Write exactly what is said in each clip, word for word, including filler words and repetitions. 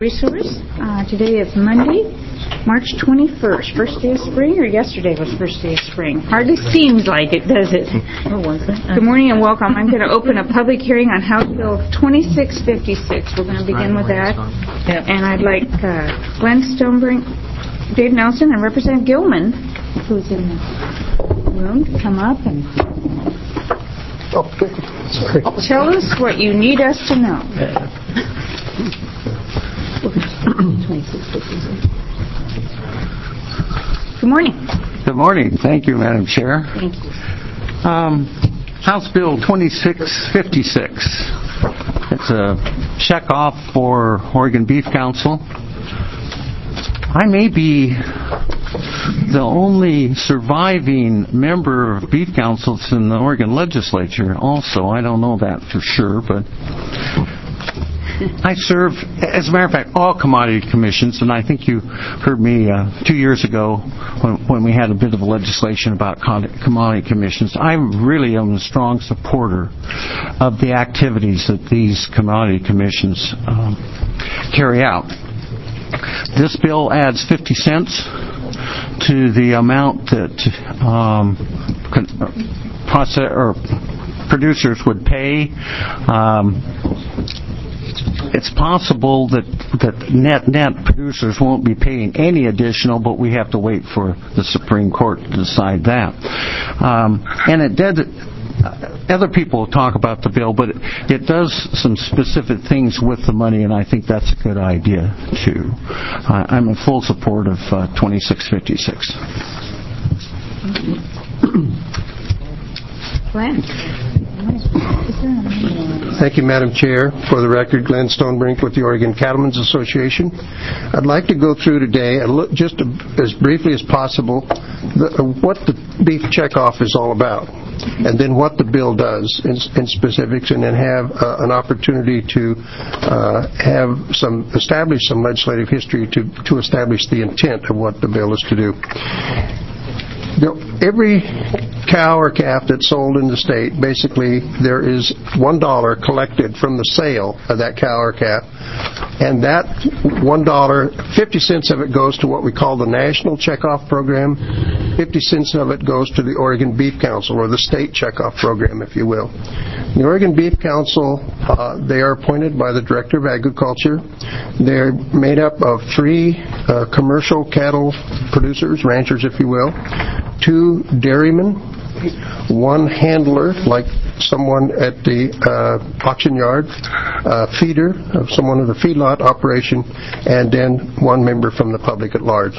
Resource. Uh, today is Monday, March twenty-first. First day of spring, or yesterday was first day of spring? Hardly seems like it, does it? Oh, was it? Good morning and welcome. I'm going to open a public hearing on House Bill twenty-six fifty-six. We're going to begin with that. Yep. And I'd like uh, Glenn Stonebrink, Dave Nelson, and Representative Gilman, who's in the room, to come up and Oh, sorry. tell us what you need us to know. Good morning. Good morning. Thank you, Madam Chair. Thank you. Um, House Bill twenty-six fifty-six. It's a check off for Oregon Beef Council. I may be the only surviving member of Beef Councils in the Oregon legislature also. I don't know that for sure, but I serve, as a matter of fact, all commodity commissions, and I think you heard me uh, two years ago when, when we had a bit of legislation about commodity commissions. I really am a strong supporter of the activities that these commodity commissions um, carry out. This bill adds fifty cents to the amount that um, process or producers would pay. Um, It's possible that that net net producers won't be paying any additional, but we have to wait for the Supreme Court to decide that. Um, and it did. Other people talk about the bill, but it, it does some specific things with the money, and I think that's a good idea too. Uh, I'm in full support of uh, twenty-six fifty-six. Glenn. Thank you, Madam Chair. For the record, Glenn Stonebrink with the Oregon Cattlemen's Association. I'd like to go through today, and look just as briefly as possible, the, uh, what the beef checkoff is all about, and then what the bill does in, in specifics, and then have uh, an opportunity to uh, have some establish some legislative history to, to establish the intent of what the bill is to do. You know, every cow or calf that's sold in the state, basically there is one dollar collected from the sale of that cow or calf, and that one dollar, fifty cents of it goes to what we call the National Checkoff Program. Fifty cents of it goes to the Oregon Beef Council, or the state checkoff program, if you will. The Oregon Beef Council, uh, they are appointed by the Director of Agriculture. They're made up of three uh, commercial cattle producers, ranchers, if you will, two dairymen, one handler, like someone at the uh, auction yard, uh, feeder, of someone of the feedlot operation, and then one member from the public at large.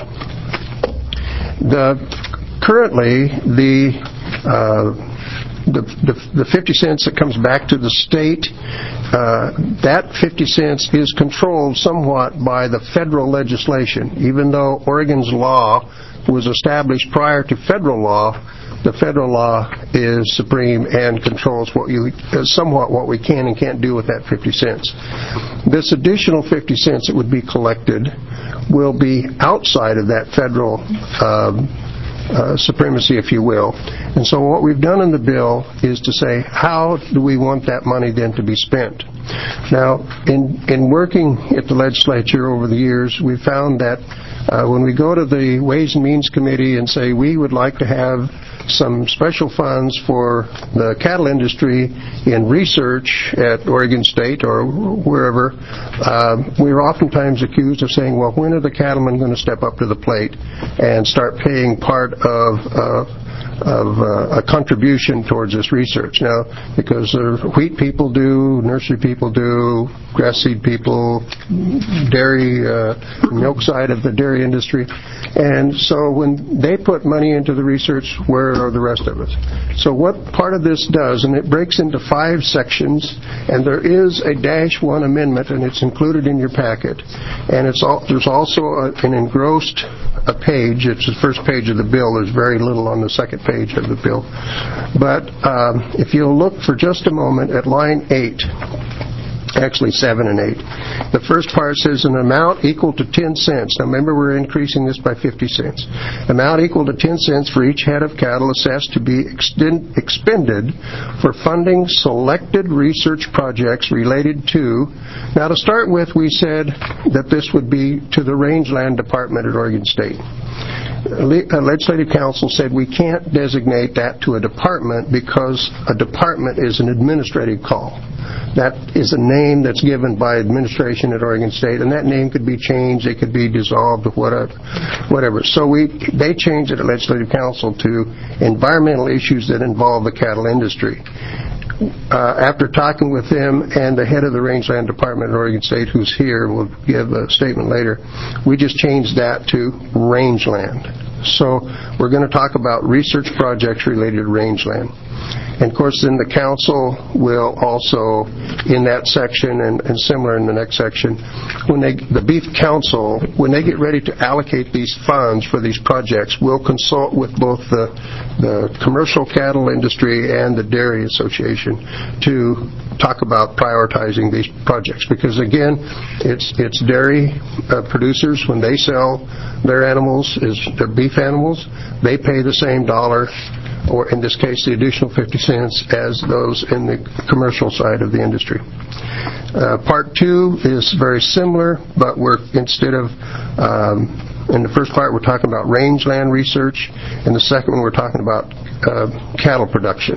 The currently the uh, The, the, the fifty cents that comes back to the state, uh, that fifty cents is controlled somewhat by the federal legislation. Even though Oregon's law was established prior to federal law, the federal law is supreme and controls what you, uh, somewhat what we can and can't do with that fifty cents. This additional fifty cents that would be collected will be outside of that federal um, Uh, supremacy, if you will. And so what we've done in the bill is to say, how do we want that money then to be spent? Now, in, in working at the legislature over the years, we found that uh, when we go to the Ways and Means Committee and say we would like to have some special funds for the cattle industry in research at Oregon State or wherever, uh, we are oftentimes accused of saying, well, when are the cattlemen going to step up to the plate and start paying part of uh, of uh, a contribution towards this research? Now, because the wheat people do, nursery people do, grass seed people, dairy, uh, milk side of the dairy industry. And so when they put money into the research, where are the rest of us? So what part of this does, and it breaks into five sections, and there is a dash one amendment, and it's included in your packet. And it's all, there's also a, an engrossed a page. It's the first page of the bill. There's very little on the second page of the bill. But um, if you'll look for just a moment at line eight, Actually, seven and eight. The first part says an amount equal to ten cents. Now, remember, we're increasing this by fifty cents. Amount equal to ten cents for each head of cattle assessed to be extend, expended for funding selected research projects related to. Now, to start with, we said that this would be to the Rangeland Department at Oregon State. A legislative council said we can't designate that to a department because a department is an administrative call. That is a name that's given by administration at Oregon State, and that name could be changed, it could be dissolved, or whatever. whatever. So we they changed it at legislative council to environmental issues that involve the cattle industry. Uh, after talking with them and the head of the Rangeland Department at Oregon State, who's here, will give a statement later, we just changed that to rangeland. So we're going to talk about research projects related to rangeland. And, of course, then the council will also, in that section and, and similar in the next section, when they, the Beef Council, when they get ready to allocate these funds for these projects, will consult with both the, the commercial cattle industry and the Dairy Association to talk about prioritizing these projects. Because, again, it's, it's dairy uh, producers, when they sell their animals, is their beef animals, they pay the same dollar, or in this case the additional fifty cents, as those in the commercial side of the industry. Uh, part two is very similar, but we're, instead of, um, in the first part we're talking about rangeland research, and the second one we're talking about uh, cattle production.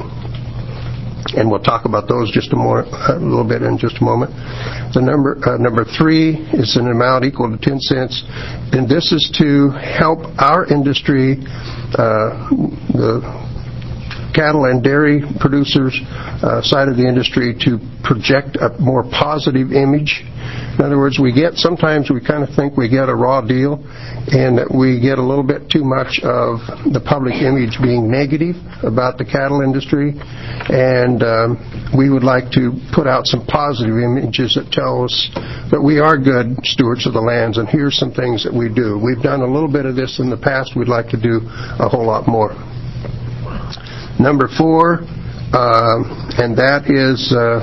And we'll talk about those just a, more, a little bit in just a moment. The number uh, number three is an amount equal to ten cents, and this is to help our industry, uh, the cattle and dairy producers uh, side of the industry, to project a more positive image. In other words, we get, sometimes we kind of think we get a raw deal, and that we get a little bit too much of the public image being negative about the cattle industry, and um, we would like to put out some positive images that tell us that we are good stewards of the lands, and here's some things that we do. We've done a little bit of this in the past. We'd like to do a whole lot more. Number four, uh, and that is uh,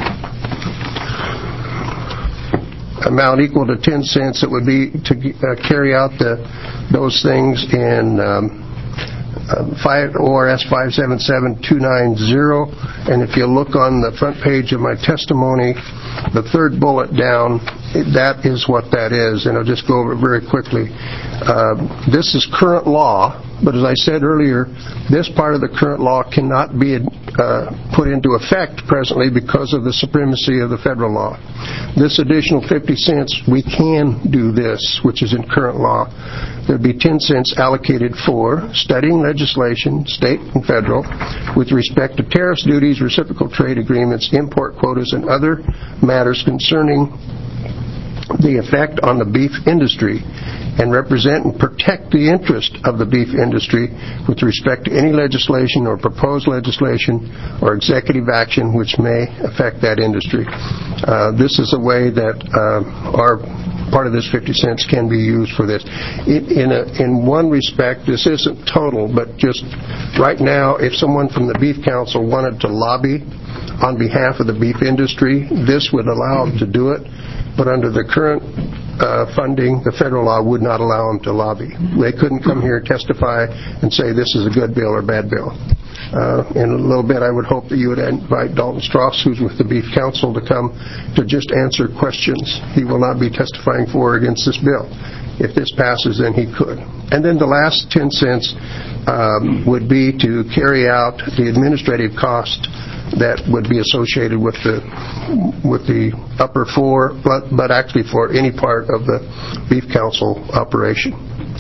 amount equal to ten cents. It would be to uh, carry out the, those things in um, uh, five, O R S five seven seven two nine zero. And if you look on the front page of my testimony, the third bullet down, that is what that is. And I'll just go over it very quickly. Uh, this is current law. But as I said earlier, this part of the current law cannot be uh, put into effect presently because of the supremacy of the federal law. This additional fifty cents, we can do this, which is in current law. There would be ten cents allocated for studying legislation, state and federal, with respect to tariffs, duties, reciprocal trade agreements, import quotas, and other matters concerning the effect on the beef industry, and represent and protect the interest of the beef industry with respect to any legislation or proposed legislation or executive action which may affect that industry. Uh, this is a way that uh, our part of this fifty cents can be used for this. In, in, a, in one respect, this isn't total, but just right now, if someone from the Beef Council wanted to lobby on behalf of the beef industry, this would allow them to do it. But under the current uh, funding, the federal law would not allow them to lobby. They couldn't come here and testify and say this is a good bill or a bad bill. Uh, in a little bit, I would hope that you would invite Dalton Strauss, who's with the Beef Council, to come to just answer questions. He will not be testifying for or against this bill. If this passes, then he could. And then the last ten cents um, would be to carry out the administrative cost that would be associated with the with the upper four, but, but actually for any part of the Beef Council operation.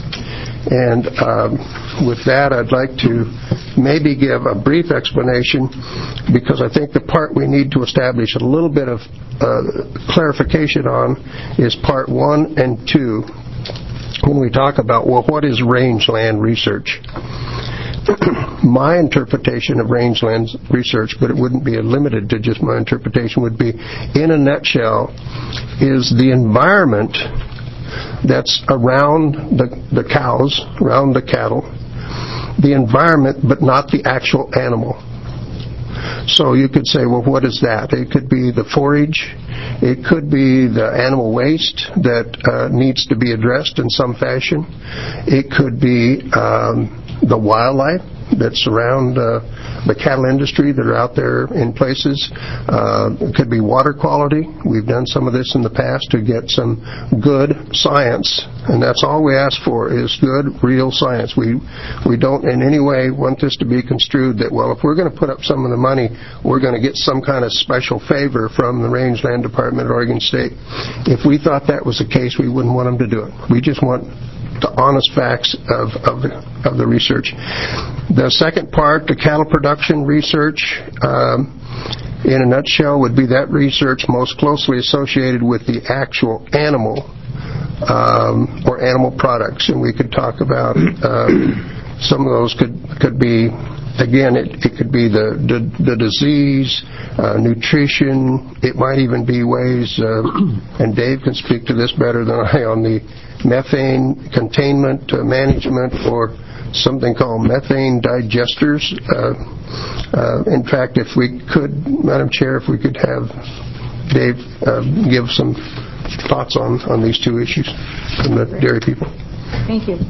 And um, with that, I'd like to maybe give a brief explanation, because I think the part we need to establish a little bit of uh, clarification on is part one and two, when we talk about, well, what is rangeland research? My interpretation of rangeland research, but it wouldn't be limited to just my interpretation, would be, in a nutshell, is the environment that's around the, the cows, around the cattle, the environment, but not the actual animal. So you could say, well, what is that? It could be the forage. It could be the animal waste that uh, needs to be addressed in some fashion. It could be um, the wildlife that surround uh, the cattle industry that are out there in places. Uh, it could be water quality. We've done some of this in the past to get some good science, and that's all we ask for is good, real science. We we don't in any way want this to be construed that, well, if we're going to put up some of the money, we're going to get some kind of special favor from the Rangeland Department of Oregon State. If we thought that was the case, we wouldn't want them to do it. We just want the honest facts of, of, the, of the research. The second part, the cattle production research, um, in a nutshell, would be that research most closely associated with the actual animal um, or animal products. And we could talk about uh, some of those could, could be, again, it, it could be the, the, the disease, uh, nutrition. It might even be ways, uh, and Dave can speak to this better than I, on the methane containment uh, management, or something called methane digesters. Uh, uh, in fact, if we could, Madam Chair, if we could have Dave uh, give some thoughts on, on these two issues from the dairy people. Thank you.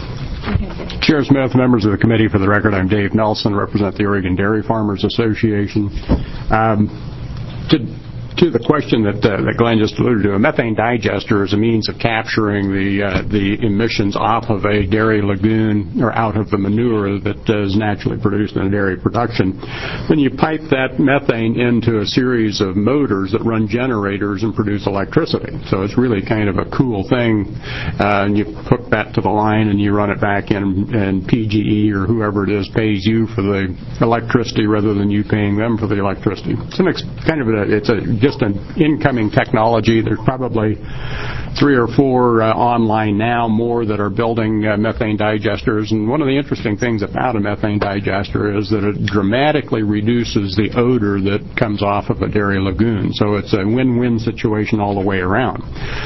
Chair Smith, members of the committee, for the record, I'm Dave Nelson, represent the Oregon Dairy Farmers Association. Um, to To the question that, uh, that Glenn just alluded to, a methane digester is a means of capturing the uh, the emissions off of a dairy lagoon or out of the manure that uh, is naturally produced in a dairy production. Then you pipe that methane into a series of motors that run generators and produce electricity. So it's really kind of a cool thing. Uh, and you hook that to the line and you run it back in, and P G E or whoever it is pays you for the electricity rather than you paying them for the electricity. It's an ex- kind of a, it's a just an incoming technology. There's probably three or four uh, online now, more that are building uh, methane digesters. And one of the interesting things about a methane digester is that it dramatically reduces the odor that comes off of a dairy lagoon. So it's a win-win situation all the way around.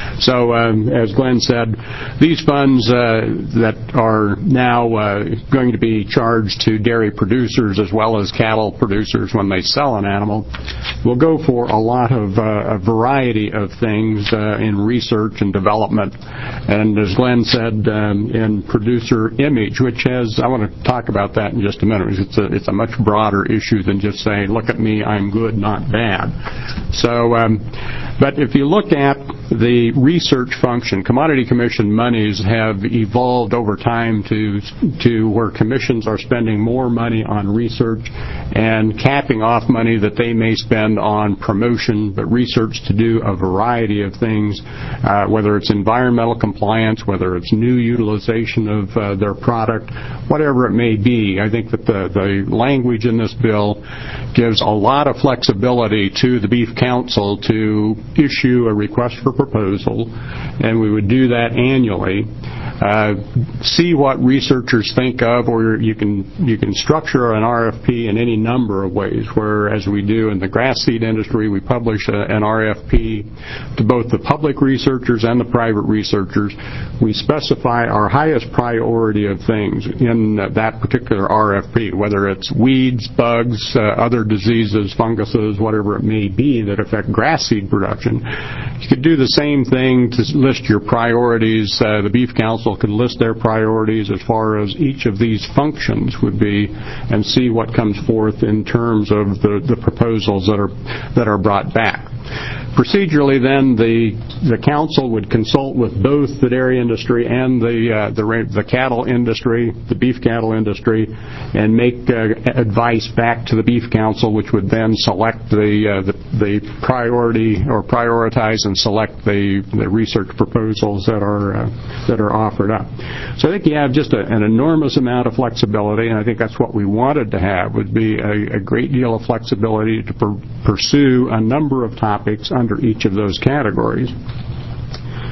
So um, as Glenn said, these funds uh, that are now uh, going to be charged to dairy producers as well as cattle producers when they sell an animal will go for a lot of uh, a variety of things uh, in research and development, and as Glenn said, um, in producer image, which has, I want to talk about that in just a minute. It's a, it's a much broader issue than just saying, look at me, I'm good, not bad. So, um, but if you look at the research function, Commodity Commission monies have evolved over time to to where commissions are spending more money on research and capping off money that they may spend on promotion, but research to do a variety of things, uh, whether it's environmental compliance, whether it's new utilization of uh, their product, whatever it may be. I think that the, the language in this bill gives a lot of flexibility to the Beef Council to issue a request for proposal, and we would do that annually. Uh, see what researchers think of, or you can you can structure an R F P in any number of ways, where, as we do in the grass seed industry, we publish a, an R F P to both the public researchers and the private researchers. We specify our highest priority of things in that particular R F P, whether it's weeds, bugs, uh, other diseases, funguses, whatever it may be that affect grass seed production. You could do the same thing to list your priorities. Uh, the Beef Council could list their priorities as far as each of these functions would be, and see what comes forth in terms of the, the proposals that are that are brought back. Procedurally, then, the the council would consult with both the dairy industry and the uh, the the cattle industry, the beef cattle industry, and make uh, advice back to the Beef Council, which would then select the uh, the, the priority or prioritize and select the, the research proposals that are uh, that are offered up. So I think you have just a, an enormous amount of flexibility, and I think that's what we wanted to have, would be a, a great deal of flexibility to per- pursue a number of topics under each of those categories.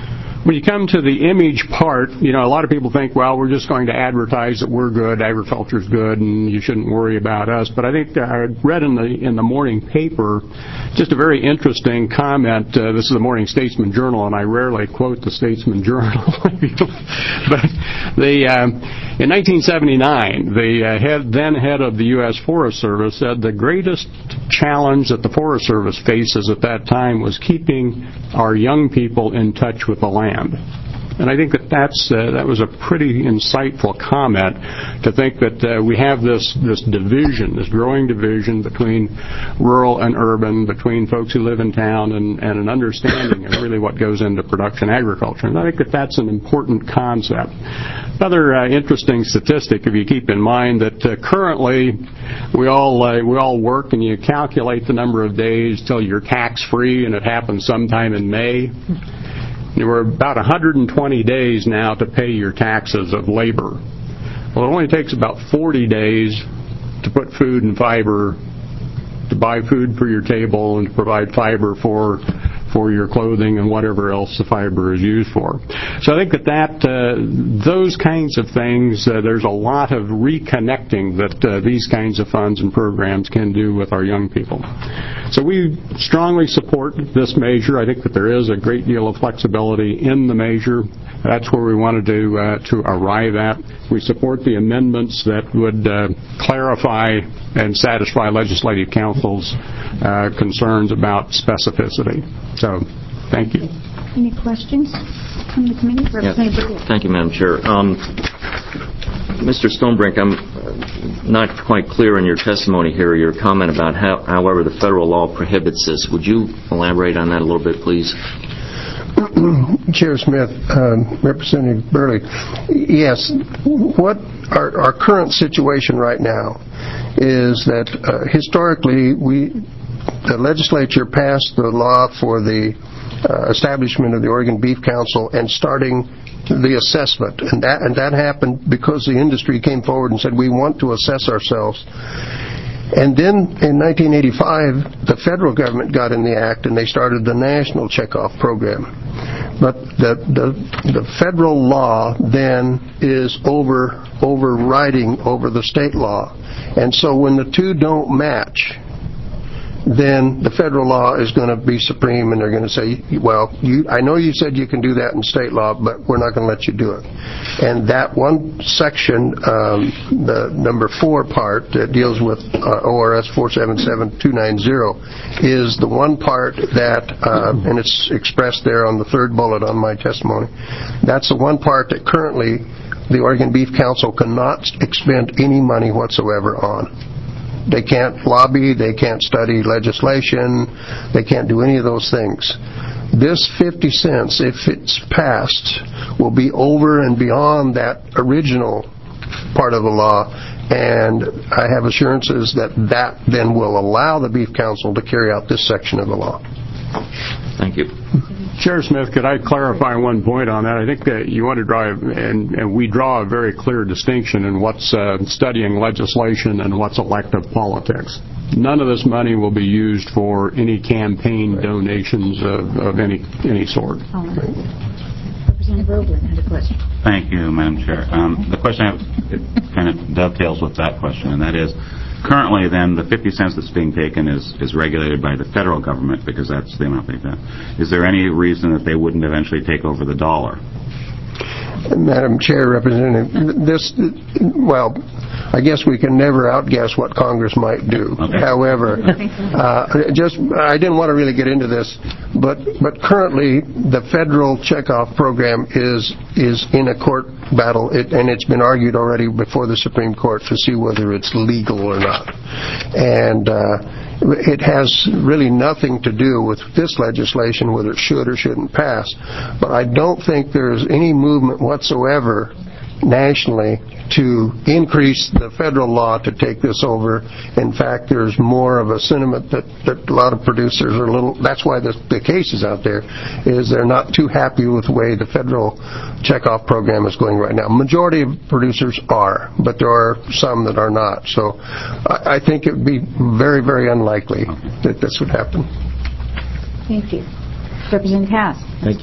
when you come to the image part, you know, a lot of people think, well, we're just going to advertise that we're good, agriculture's good, and you shouldn't worry about us. But I think I read in the in the morning paper just a very interesting comment. Uh, this is the Morning Statesman Journal, and I rarely quote the Statesman Journal. But the um, in nineteen seventy-nine, the uh, head, then head of the U S Forest Service said the greatest challenge that the Forest Service faces at that time was keeping our young people in touch with the land. And I think that that's, uh, that was a pretty insightful comment to think that uh, we have this, this division, this growing division between rural and urban, between folks who live in town, and, and an understanding of really what goes into production agriculture. And I think that that's an important concept. Another uh, interesting statistic, if you keep in mind that uh, currently we all uh, we all work, and you calculate the number of days till you're tax-free, and it happens sometime in May. We're about one hundred twenty days now to pay your taxes of labor. Well, it only takes about forty days to put food and fiber, to buy food for your table and to provide fiber for for your clothing and whatever else the fiber is used for. So I think that, that uh, those kinds of things, uh, there's a lot of reconnecting that uh, these kinds of funds and programs can do with our young people. So we strongly support this measure. I think that there is a great deal of flexibility in the measure. That's where we wanted to, uh, to arrive at. We support the amendments that would uh, clarify and satisfy Legislative Council's uh, concerns about specificity. So, thank you. Any questions from the committee? Representative Yeah. Thank you, Madam Chair. Um, Mister Stonebrink, I'm not quite clear in your testimony here, your comment about how, however, the federal law prohibits this. Would you elaborate on that a little bit, please? Chair Smith, um, Representative Burley, yes, what our, our current situation right now is that uh, historically we, the legislature passed the law for the uh, establishment of the Oregon Beef Council and starting the assessment, and that and that happened because the industry came forward and said we want to assess ourselves. And then in nineteen eighty-five, the federal government got in the act and they started the National Checkoff Program. But the the, the federal law then is over overriding over the state law. And so when the two don't match, then the federal law is going to be supreme, and they're going to say, well, you, I know you said you can do that in state law, but we're not going to let you do it. And that one section, um, the number four part that deals with uh, O R S four seven seven two nine zero, is the one part that, uh, and it's expressed there on the third bullet on my testimony, that's the one part that currently the Oregon Beef Council cannot expend any money whatsoever on. They can't lobby, they can't study legislation, they can't do any of those things. This fifty cents, if it's passed, will be over and beyond that original part of the law, and I have assurances that that then will allow the Beef Council to carry out this section of the law. Thank you. Chair Smith, could I clarify one point on that? I think that you want to draw, and, and we draw a very clear distinction in what's uh, studying legislation and what's elective politics. None of this money will be used for any campaign right. donations of, of any any sort. Oh, Representative Oberlin had a question. Thank you, Madam Chair. Um, the question I have, it kind of dovetails with that question, and that is, currently, then, the fifty cents that's being taken is, is regulated by the federal government because that's the amount they pay. Is there any reason that they wouldn't eventually take over the dollar? Madam Chair, Representative, this, well, I guess we can never outguess what Congress might do. Okay. However, uh, just I didn't want to really get into this, but but currently the federal checkoff program is is in a court battle, it, and it's been argued already before the Supreme Court to see whether it's legal or not. And uh, it has really nothing to do with this legislation, whether it should or shouldn't pass. But I don't think there's any movement whatsoever nationally to increase the federal law to take this over. In fact, there's more of a sentiment that, that a lot of producers are a little, that's why the, the case is out there, is they're not too happy with the way the federal checkoff program is going right now. Majority of producers are, but there are some that are not. So I, I think it would be very, very unlikely that this would happen. Thank you. Representative Haas. Thank you.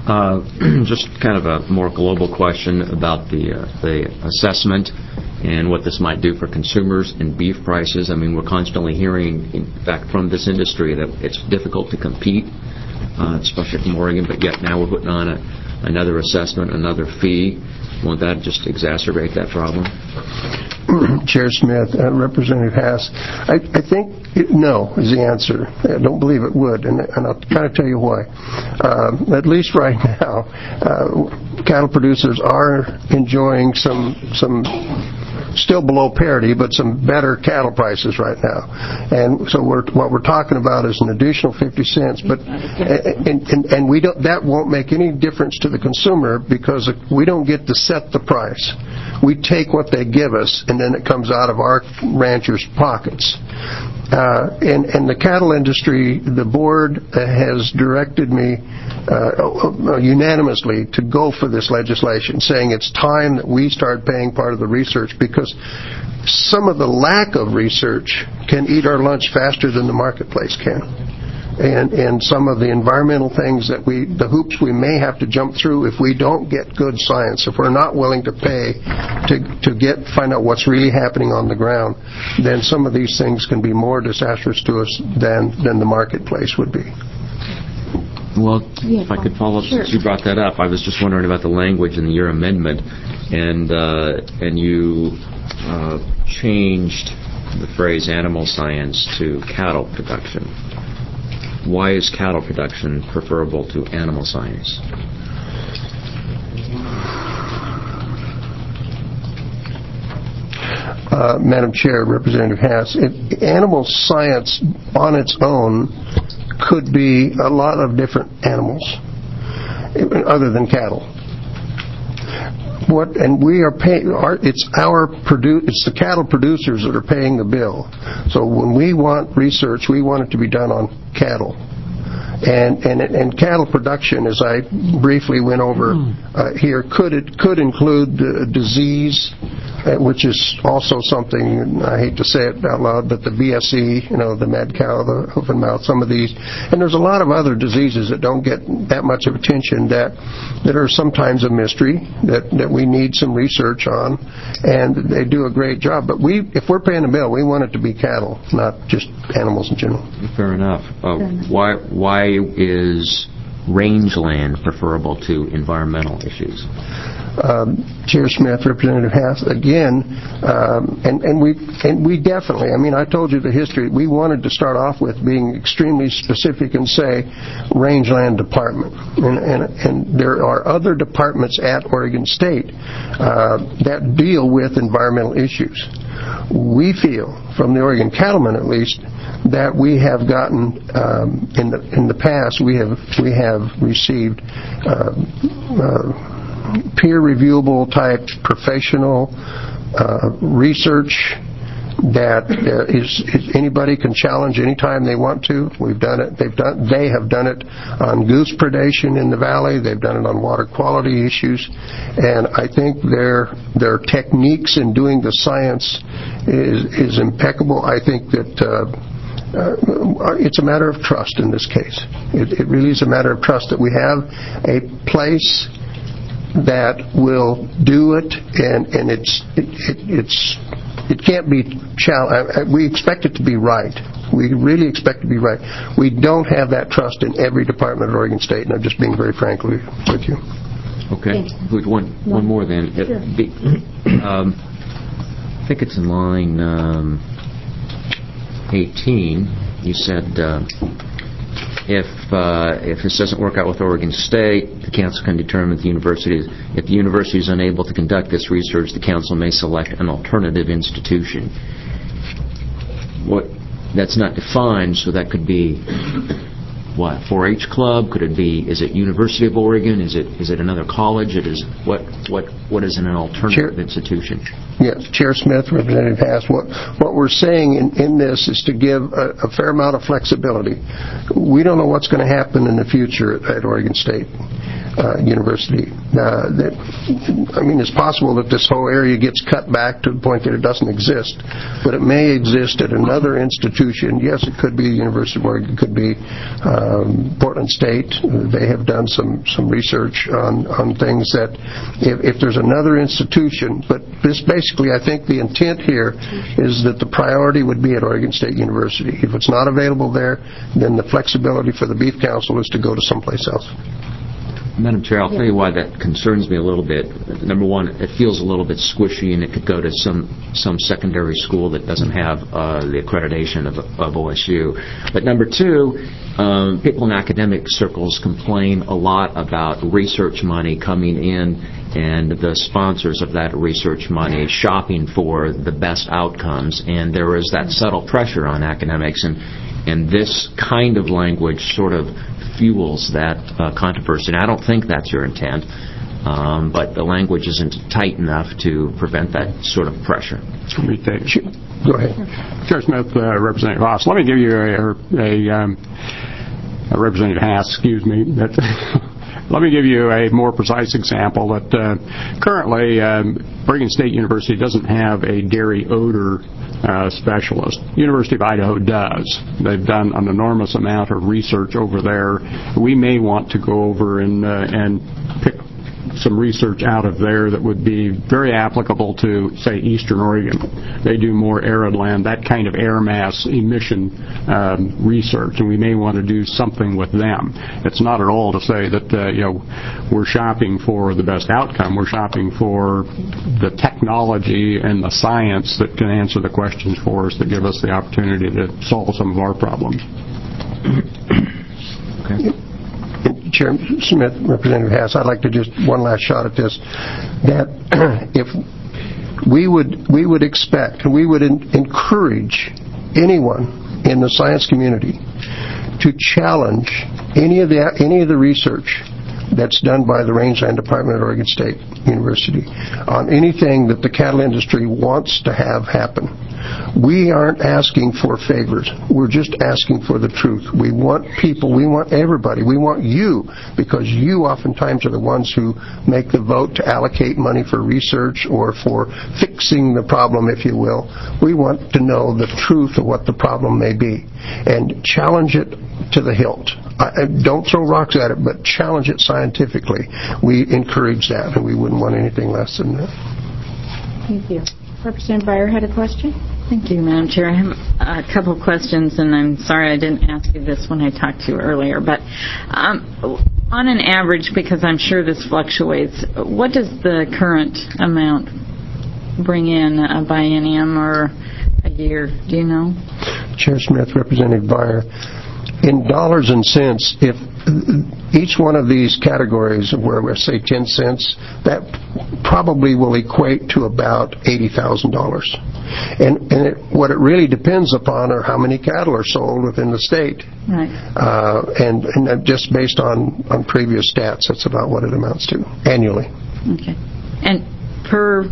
Uh, just kind of a more global question about the uh, the assessment and what this might do for consumers and beef prices. I mean, we're constantly hearing, in fact, from this industry that it's difficult to compete, uh, especially from Oregon, but yet now we're putting on a, another assessment, another fee. Won't that just exacerbate that problem? Chair Smith, uh, Representative Haas, I, I think it, no is the answer. I don't believe it would, and, and I'll kind of tell you why. Um, at least right now, uh, cattle producers are enjoying some some still below parity, but some better cattle prices right now. And so we're, what we're talking about is an additional fifty cents, but and, and, and we don't. That won't make any difference to the consumer because we don't get to set the price. We take what they give us, and then it comes out of our ranchers' pockets. Uh, and, and the cattle industry, the board has directed me uh, unanimously to go for this legislation, saying it's time that we start paying part of the research because some of the lack of research can eat our lunch faster than the marketplace can. And, and some of the environmental things that we, the hoops we may have to jump through if we don't get good science, if we're not willing to pay to, to get, find out what's really happening on the ground, then some of these things can be more disastrous to us than, than the marketplace would be. Well, if I could follow up, Sure. since you brought that up, I was just wondering about the language in your amendment, and uh, and you uh, changed the phrase animal science to cattle production. Why is cattle production preferable to animal science? Uh, Madam Chair, Representative Haas, it, animal science on its own could be a lot of different animals other than cattle. What and we are paying. Our, it's our produ- It's the cattle producers that are paying the bill. So when we want research, we want it to be done on cattle. And, and and cattle production, as I briefly went over uh, here, could it could include uh, disease, uh, which is also something, I hate to say it out loud, but the B S E, you know, the mad cow, the hoof and mouth, some of these, and there's a lot of other diseases that don't get that much of attention that that are sometimes a mystery that that we need some research on, and they do a great job. But we, if we're paying a bill, we want it to be cattle, not just animals in general. Fair enough. Uh, why why is rangeland preferable to environmental issues? Um, Chair Smith, Representative Haas, again, um, and, and we and we definitely, I mean, I told you the history. We wanted to start off with being extremely specific and say rangeland department. And, and, and there are other departments at Oregon State uh, that deal with environmental issues. We feel, from the Oregon Cattlemen at least, that we have gotten um, in the in the past we have we have received uh, uh, peer reviewable type professional uh, research that uh, is, is anybody can challenge anytime they want to. We've done it. They've done. They have done it on goose predation in the valley. They've done it on water quality issues, and I think their their techniques in doing the science is is impeccable. I think that. Uh, Uh, it's a matter of trust in this case. It, it really is a matter of trust that we have a place that will do it, and, and it's it, it, it's it can't be challenged. We expect it to be right. We really expect it to be right. We don't have that trust in every department at Oregon State, and I'm just being very frank with you. Okay. One one more then. Sure. It, um, I think it's in line. Um, eighteen, you said uh, if uh, if this doesn't work out with Oregon State, the council can determine if the university is, if the university is unable to conduct this research, the council may select an alternative institution. What that's not defined, so that could be what, four H club? Could it be? Is it University of Oregon? Is it is it another college? It is what what what is an alternative Chair, institution? Yes, Chair Smith, Representative Haas. What what we're saying in, in this is to give a, a fair amount of flexibility. We don't know what's going to happen in the future at, at Oregon State. uh, University. Uh, that, I mean, it's possible that this whole area gets cut back to the point that it doesn't exist, but it may exist at another institution. Yes, it could be the University of Oregon, it could be um, Portland State. They have done some, some research on, on things that if, if there's another institution, but this basically, I think the intent here is that the priority would be at Oregon State University. If it's not available there, then the flexibility for the Beef Council is to go to someplace else. Madam Chair, I'll tell you why that concerns me a little bit. Number one, it feels a little bit squishy, and it could go to some some secondary school that doesn't have uh, the accreditation of, of O S U. But number two, um, people in academic circles complain a lot about research money coming in and the sponsors of that research money shopping for the best outcomes, and there is that subtle pressure on academics, and and this kind of language sort of fuels that uh, controversy. And I don't think that's your intent, um, but the language isn't tight enough to prevent that sort of pressure. Go ahead. Chair Smith, uh, Representative Haas, let me give you a, a, um, a Representative Haas, excuse me, that let me give you a more precise example that uh, currently um, Oregon State University doesn't have a dairy odor uh, specialist. University of Idaho does. They've done an enormous amount of research over there. We may want to go over and uh, and pick some research out of there that would be very applicable to, say, Eastern Oregon. They do more arid land, that kind of air mass emission um, research, and we may want to do something with them. It's not at all to say that uh, you know we're shopping for the best outcome. We're shopping for the technology and the science that can answer the questions for us that give us the opportunity to solve some of our problems. Okay. Chair Smith, Representative Haas, I'd like to just one last shot at this. That if we would we would expect, we would in, encourage anyone in the science community to challenge any of the any of the research that's done by the Rangeland Department at Oregon State University on anything that the cattle industry wants to have happen. We aren't asking for favors. We're just asking for the truth. We want people, we want everybody, we want you, because you oftentimes are the ones who make the vote to allocate money for research or for fixing the problem, if you will. We want to know the truth of what the problem may be and challenge it to the hilt. I, don't throw rocks at it, but challenge it scientifically. We encourage that, and we wouldn't want anything less than that. Thank you. Representative Breyer had a question? Thank you, Madam Chair. I have a couple of questions, and I'm sorry I didn't ask you this when I talked to you earlier. But um, on an average, because I'm sure this fluctuates, what does the current amount bring in a biennium or a year? Do you know? Chair Smith, Representative Breyer, in dollars and cents, if each one of these categories, where we say ten cents, that probably will equate to about eighty thousand dollars. And, and it, what it really depends upon are how many cattle are sold within the state. Right. Uh, and, and just based on, on previous stats, that's about what it amounts to annually. Okay. And per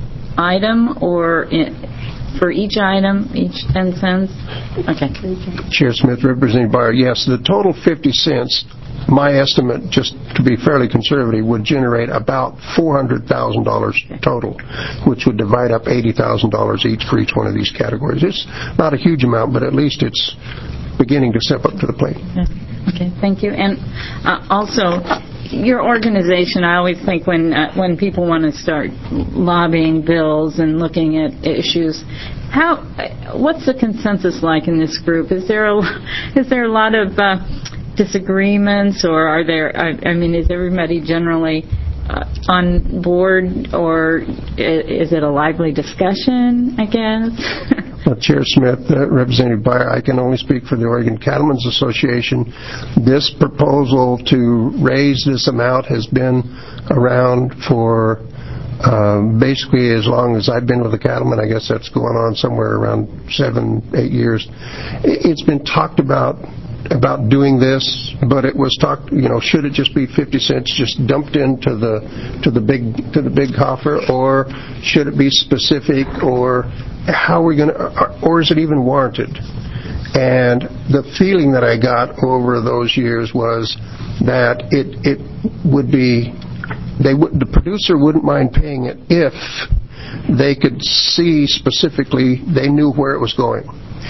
item or in, for each item, each ten cents? Okay. Chair Smith, Representative Breyer, yes, the total fifty cents, my estimate, just to be fairly conservative, would generate about four hundred thousand dollars total, which would divide up eighty thousand dollars each for each one of these categories. It's not a huge amount, but at least it's beginning to step up to the plate. Okay, thank you. And uh, also, your organization, I always think when uh, when people want to start lobbying bills and looking at issues, how what's the consensus like in this group? Is there a is there a lot of uh, disagreements, or are there? I, I mean, is everybody generally uh, on board, or is it a lively discussion, I guess? Well, Chair Smith, uh, Representative Breyer, I can only speak for the Oregon Cattlemen's Association. This proposal to raise this amount has been around for um, basically as long as I've been with the cattlemen. I guess that's going on somewhere around seven, eight years. It's been talked about about doing this, but it was talked, you know, should it just be fifty cents just dumped into the to the big to the big coffer, or should it be specific, or how are we going to, or is it even warranted? And the feeling that I got over those years was that it it would be, they would, the producer wouldn't mind paying it if they could see specifically, they knew where it was going.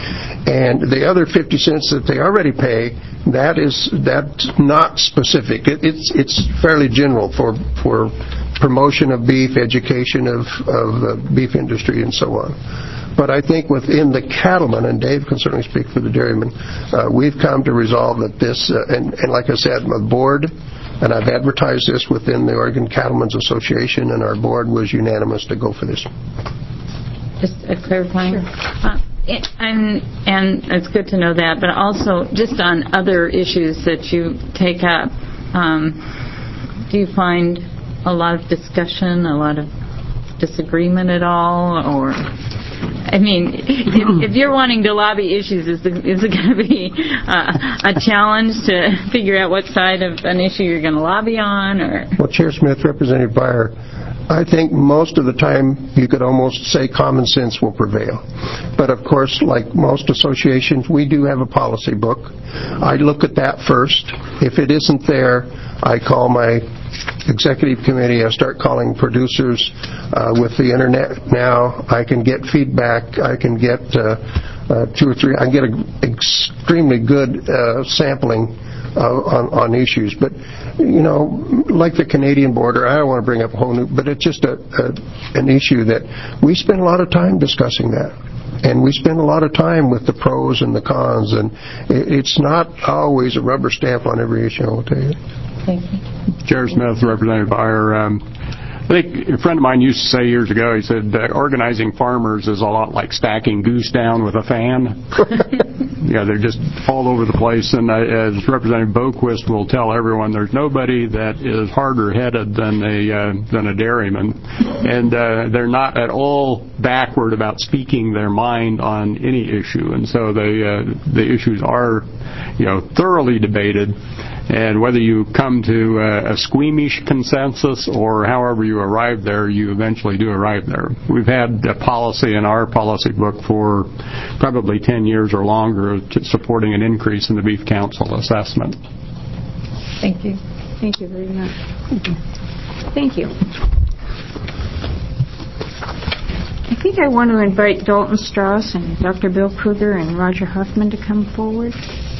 And the other fifty cents that they already pay, that is, that's not specific. It, it's it's fairly general for for promotion of beef, education of of the beef industry, and so on. But I think within the cattlemen, and Dave can certainly speak for the dairymen, uh, we've come to resolve that this, uh, and, and like I said, my board, and I've advertised this within the Oregon Cattlemen's Association, and our board was unanimous to go for this. Just a clarifying. Sure. Uh, it, and and it's good to know that, but also just on other issues that you take up, um, do you find a lot of discussion, a lot of disagreement at all, or? I mean, if, if you're wanting to lobby issues, is, the, is it going to be uh, a challenge to figure out what side of an issue you're going to lobby on? Or? Well, Chair Smith, Representative Byer, I think most of the time you could almost say common sense will prevail. But of course, like most associations, we do have a policy book. I look at that first. If it isn't there, I call my executive committee. I start calling producers. Uh, with the internet now, I can get feedback. I can get uh, uh, two or three. I can get an extremely good uh, sampling uh, on, on issues. But, you know, like the Canadian border, I don't want to bring up a whole new, but it's just a, a an issue that we spend a lot of time discussing that. And we spend a lot of time with the pros and the cons, and it's not always a rubber stamp on every issue, I will tell you. Thank you. Chair Smith, Representative Byer, um, I think a friend of mine used to say years ago, he said, uh, organizing farmers is a lot like stacking goose down with a fan. Yeah, they're just all over the place. And uh, as Representative Boquist will tell everyone, there's nobody that is harder-headed than a uh, than a dairyman. And uh, they're not at all backward about speaking their mind on any issue. And so the uh, the issues are, you know, thoroughly debated. And whether you come to a, a squeamish consensus or however you arrive there, you eventually do arrive there. We've had a policy in our policy book for probably ten years or longer supporting an increase in the Beef Council assessment. Thank you. Thank you very much. Thank you. I think I want to invite Dalton Strauss and Doctor Bill Kruger and Roger Huffman to come forward.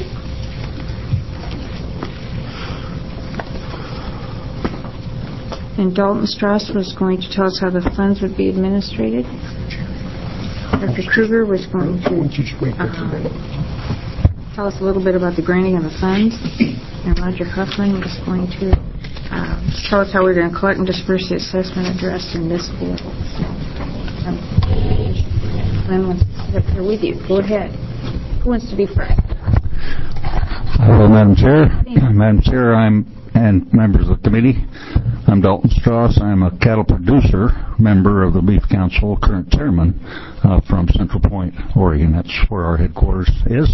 And Dalton Strauss was going to tell us how the funds would be administrated. Doctor Kruger was going to uh, tell us a little bit about the granting of the funds. And Roger Huffman was going to um, tell us how we're going to collect and disperse the assessment addressed in this bill. Um, Glenn wants to sit up here with you. Go ahead. Who wants to be first? Hello, Madam Chair. Madam Chair, I'm and members of the committee. I'm Dalton Strauss. I'm a cattle producer, member of the Beef Council, current chairman uh, from Central Point, Oregon. That's where our headquarters is.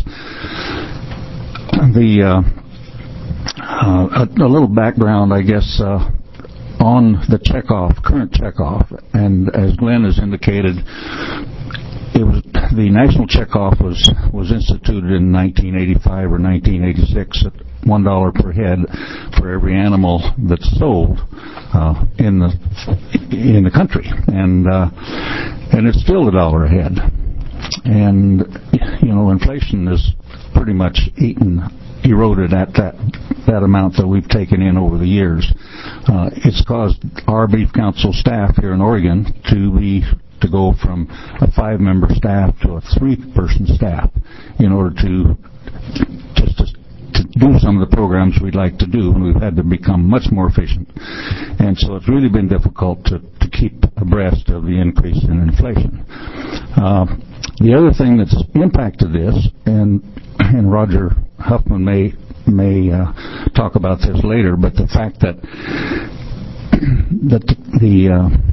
The uh, uh, a, a little background, I guess, uh, on the checkoff, current checkoff, and as Glenn has indicated, it was the national checkoff was was instituted in nineteen eighty-five or nineteen eighty-six at one dollar per head for every animal that's sold uh, in the in the country, and uh, and it's still a dollar a head. And you know, inflation is pretty much eaten, eroded at that that amount that we've taken in over the years. Uh, it's caused our Beef Council staff here in Oregon to be to go from a five-member staff to a three-person staff in order to just to, to do some of the programs we'd like to do, and we've had to become much more efficient. And so it's really been difficult to, to keep abreast of the increase in inflation. Uh, the other thing that's impacted this, and and Roger Huffman may may uh, talk about this later, but the fact that that the uh,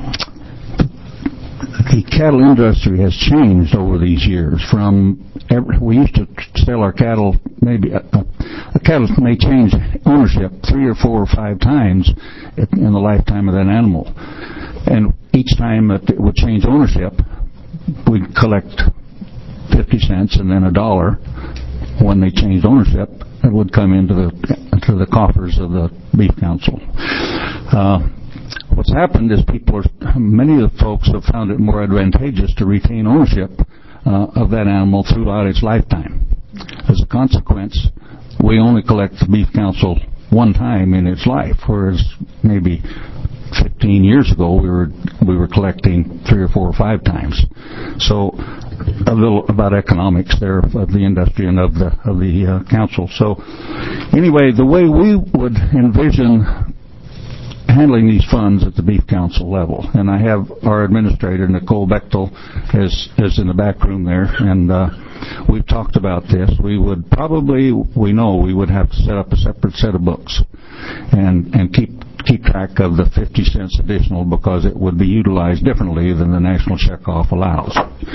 the cattle industry has changed over these years. From every, we used to sell our cattle, maybe a, a cattle may change ownership three or four or five times in the lifetime of that animal, and each time that it would change ownership, we'd collect fifty cents and then a dollar when they changed ownership, it would come into the to the coffers of the Beef Council. Uh, what's happened is people are, many of the folks have found it more advantageous to retain ownership uh, of that animal throughout its lifetime. As a consequence, we only collect the Beef Council one time in its life, whereas maybe fifteen years ago we were we were collecting three or four or five times. So a little about economics there of the industry and of the of the uh, council. So anyway, the way we would envision handling these funds at the Beef Council level, and I have our administrator Nicole Bechtel is is in the back room there, and uh, we've talked about this. We would probably, we know we would have to set up a separate set of books and and keep keep track of the fifty cents additional, because it would be utilized differently than the national checkoff allows.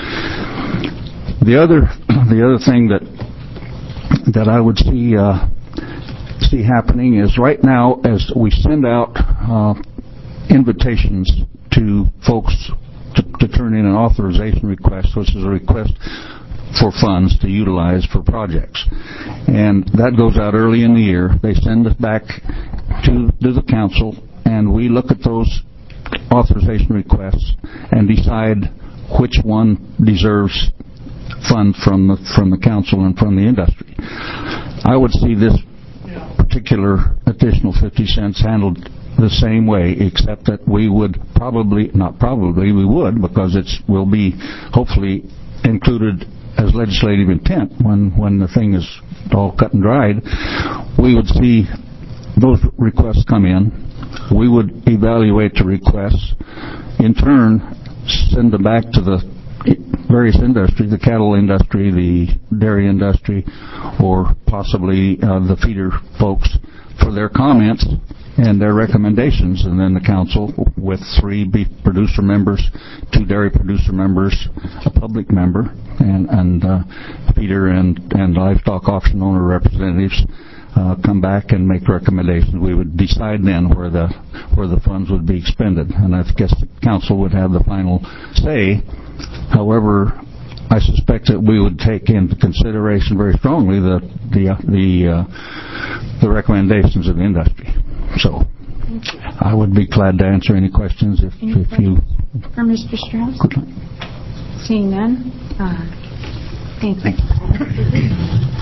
The other the other thing that that I would see uh, see happening is right now, as we send out uh, invitations to folks to, to turn in an authorization request, which is a request for funds to utilize for projects. And that goes out early in the year. They send it back to, to the council, and we look at those authorization requests and decide which one deserves fund from the, from the council and from the industry. I would see this particular additional fifty cents handled the same way, except that we would probably, not probably, we would, because it's will be hopefully included as legislative intent when, when the thing is all cut and dried. We would see those requests come in. We would evaluate the requests. In turn, send them back to the various industries, the cattle industry, the dairy industry, or possibly uh, the feeder folks for their comments and their recommendations, and then the council with three beef producer members, two dairy producer members, a public member, and, and uh, feeder and, and livestock auction owner representatives uh, come back and make recommendations. We would decide then where the where the funds would be expended, and I guess the council would have the final say. However, I suspect that we would take into consideration very strongly the the uh, the, uh, the recommendations of the industry. So, I would be glad to answer any questions if, any if questions you. For Mister Strauss? Seeing none. Uh, thank you. Thank you.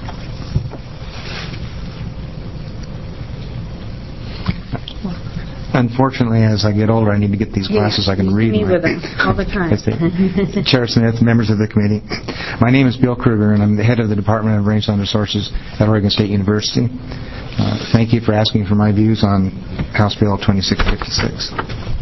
Unfortunately, as I get older, I need to get these glasses. Yeah, I can read me them. with them all the time. Chair Smith, members of the committee. My name is Bill Kruger, and I'm the head of the Department of Rangeland Resources at Oregon State University. Uh, thank you for asking for my views on House Bill twenty-six fifty-six.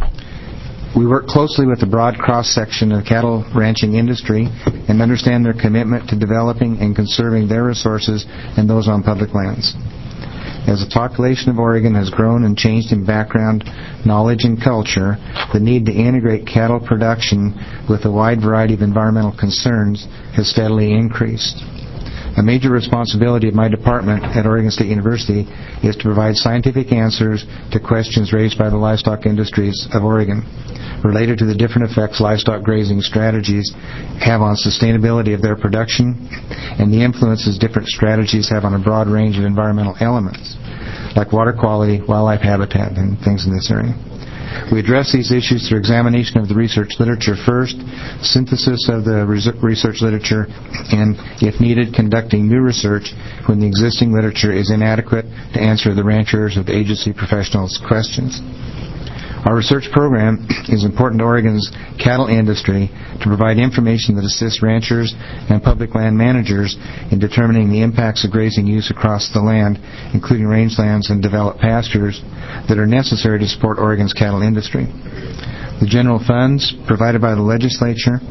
We work closely with the broad cross-section of the cattle ranching industry and understand their commitment to developing and conserving their resources and those on public lands. As the population of Oregon has grown and changed in background, knowledge, and culture, the need to integrate cattle production with a wide variety of environmental concerns has steadily increased. A major responsibility of my department at Oregon State University is to provide scientific answers to questions raised by the livestock industries of Oregon related to the different effects livestock grazing strategies have on sustainability of their production and the influences different strategies have on a broad range of environmental elements like water quality, wildlife habitat, and things in this area. We address these issues through examination of the research literature first, synthesis of the research literature, and, if needed, conducting new research when the existing literature is inadequate to answer the ranchers or the agency professionals' questions. Our research program is important to Oregon's cattle industry to provide information that assists ranchers and public land managers in determining the impacts of grazing use across the land, including rangelands and developed pastures, that are necessary to support Oregon's cattle industry. The general funds provided by the legislature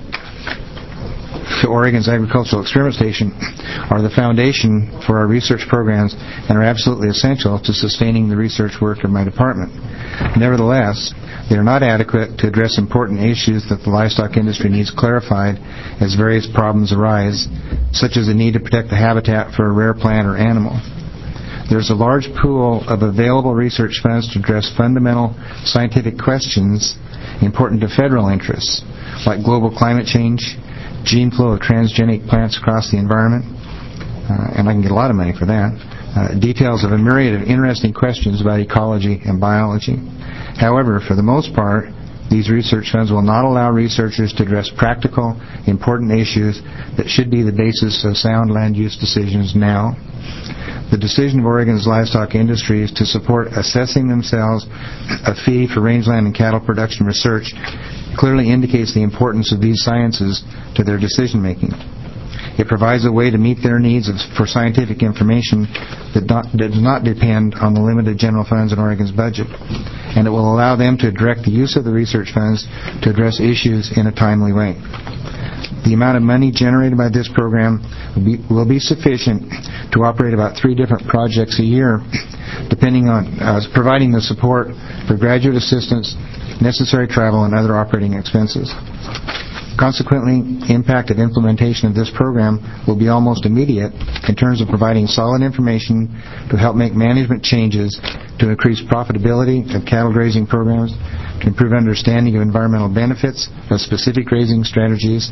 to Oregon's Agricultural Experiment Station are the foundation for our research programs and are absolutely essential to sustaining the research work of my department. Nevertheless, they are not adequate to address important issues that the livestock industry needs clarified as various problems arise, such as the need to protect the habitat for a rare plant or animal. There is a large pool of available research funds to address fundamental scientific questions important to federal interests, like global climate change, gene flow of transgenic plants across the environment, uh, and I can get a lot of money for that. Uh, details of a myriad of interesting questions about ecology and biology. However, for the most part, these research funds will not allow researchers to address practical, important issues that should be the basis of sound land use decisions now. The decision of Oregon's livestock industry is to support assessing themselves a fee for rangeland and cattle production research clearly indicates the importance of these sciences to their decision making. It provides a way to meet their needs for scientific information that, not, that does not depend on the limited general funds in Oregon's budget, and it will allow them to direct the use of the research funds to address issues in a timely way. The amount of money generated by this program will be, will be sufficient to operate about three different projects a year, depending on uh, providing the support for graduate assistance, necessary travel, and other operating expenses. Consequently, impact of implementation of this program will be almost immediate in terms of providing solid information to help make management changes to increase profitability of cattle grazing programs, to improve understanding of environmental benefits of specific grazing strategies,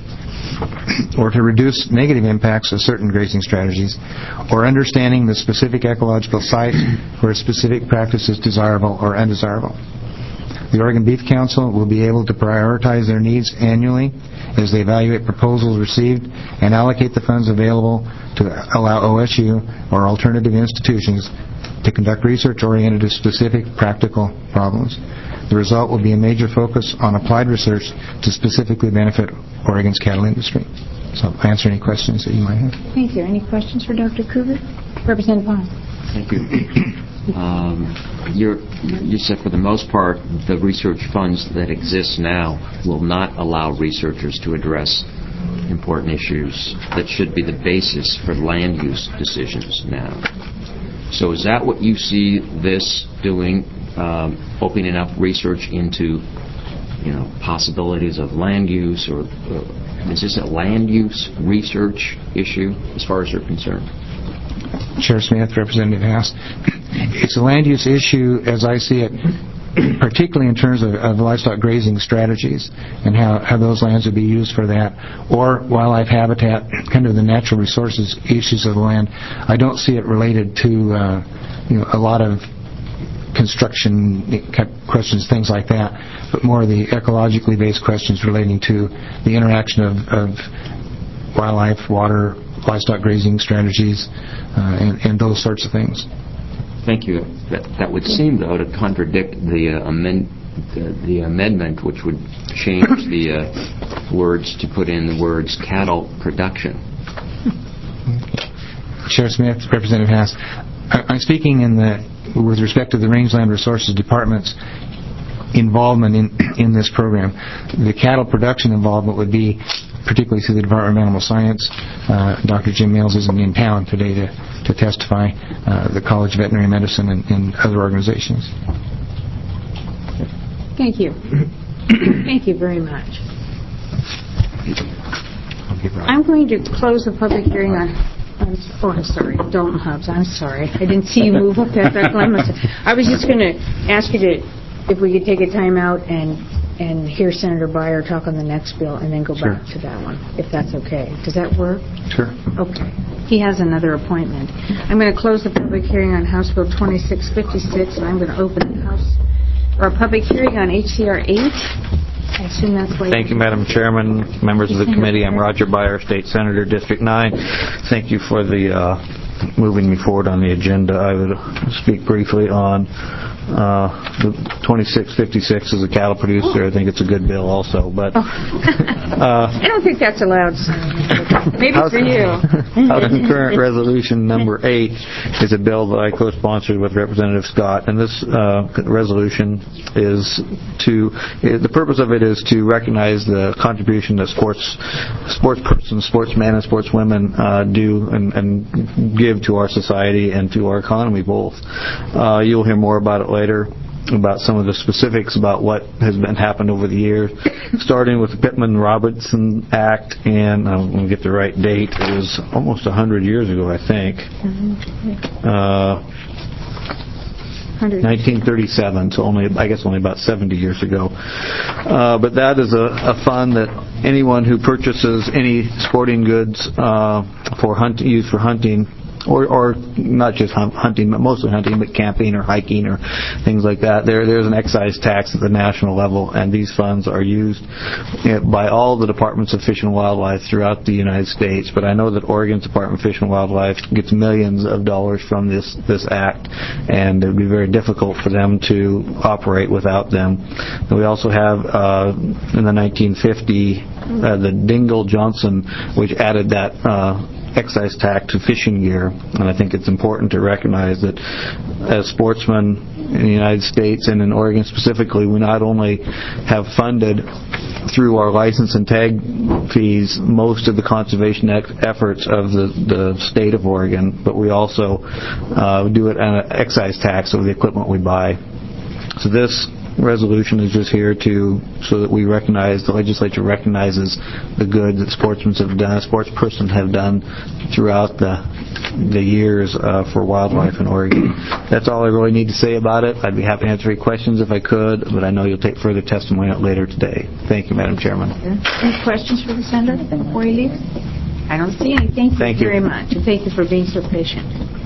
or to reduce negative impacts of certain grazing strategies, or understanding the specific ecological sites where a specific practice is desirable or undesirable. The Oregon Beef Council will be able to prioritize their needs annually as they evaluate proposals received and allocate the funds available to allow O S U or alternative institutions to conduct research oriented to specific practical problems. The result will be a major focus on applied research to specifically benefit Oregon's cattle industry. So I'll answer any questions that you might have. Thank you. Any questions for Doctor Kruger? Representative Vaughn. Thank you. Um, you're, you said for the most part the research funds that exist now will not allow researchers to address important issues that should be the basis for land use decisions now. So is that what you see this doing, um, opening up research into, you know, possibilities of land use, or uh, is this a land use research issue as far as you're concerned? Chair Smith, Representative Haas. It's a land use issue as I see it, particularly in terms of, of livestock grazing strategies and how, how those lands would be used for that, or wildlife habitat, kind of the natural resources issues of the land. I don't see it related to uh, you know, a lot of construction questions, things like that, but more the ecologically based questions relating to the interaction of, of wildlife, water, livestock grazing strategies, uh, and, and those sorts of things. Thank you. That, that would seem, though, to contradict the, uh, amend, the, the amendment, which would change the uh, words to put in the words cattle production. Chair Smith, Representative Haas, I, I'm speaking in the with respect to the Rangeland Resources Department's involvement in in this program. The cattle production involvement would be particularly through the Department of Animal Science. Uh, Doctor Jim Mills isn't in town today to, to testify, uh, the College of Veterinary Medicine and, and other organizations. Thank you. Thank you very much. I'm going to close the public hearing on... I'm, oh, I'm sorry. Dalton Hubbs, I'm sorry. I didn't see you move up there. I was just going to ask you to, if we could take a time out and and hear Senator Beyer talk on the next bill and then go Sure. back to that one, if that's okay. Does that work? Sure. Okay. He has another appointment. I'm going to close the public hearing on House Bill twenty-six fifty-six, and I'm going to open the House or a public hearing on H C R eight. I assume that's what... Thank you, Madam Chairman, members of the committee. I'm Roger Beyer, State Senator, District nine. Thank you for the uh, moving me forward on the agenda. I would speak briefly on uh, the twenty-six fifty-six as a cattle producer. I think it's a good bill also, but... Oh. uh, I don't think that's allowed, Senator. Maybe House, for you. House Concurrent Resolution Number eight is a bill that I co-sponsored with Representative Scott, and this uh, resolution is to... The purpose of it is to recognize the contribution that sports sports persons, sportsmen and sportswomen uh, do and, and give to our society and to our economy both. Uh, you'll hear more about it later, about some of the specifics about what has been happened over the years, starting with the Pittman-Robertson Act, and I'm going to get the right date. It was almost one hundred years ago, I think. Uh, nineteen thirty-seven, so only, I guess only about seventy years ago. Uh, but that is a, a fund that anyone who purchases any sporting goods uh, for hunt, used for hunting, or, or not just hunting, but mostly hunting, but camping or hiking or things like that. There, there's an excise tax at the national level, and these funds are used by all the departments of Fish and Wildlife throughout the United States. But I know that Oregon's Department of Fish and Wildlife gets millions of dollars from this this act, and it would be very difficult for them to operate without them. And we also have uh, in the nineteen fifty uh, the Dingell-Johnson, which added that Uh, excise tax to fishing gear, and I think it's important to recognize that as sportsmen in the United States and in Oregon specifically, we not only have funded through our license and tag fees most of the conservation efforts of the, the state of Oregon, but we also uh, do it on an excise tax of the equipment we buy. So this resolution is just here to so that we recognize, the legislature recognizes the good that sportsmen have done, sports persons have done throughout the the years uh, for wildlife in Oregon. That's all I really need to say about it. I'd be happy to answer any questions if I could, but I know you'll take further testimony out later today. Thank you, Madam Chairman. Any questions for the Senator before he leaves? I don't see any. Thank you Thank you. very much, and thank you for being so patient.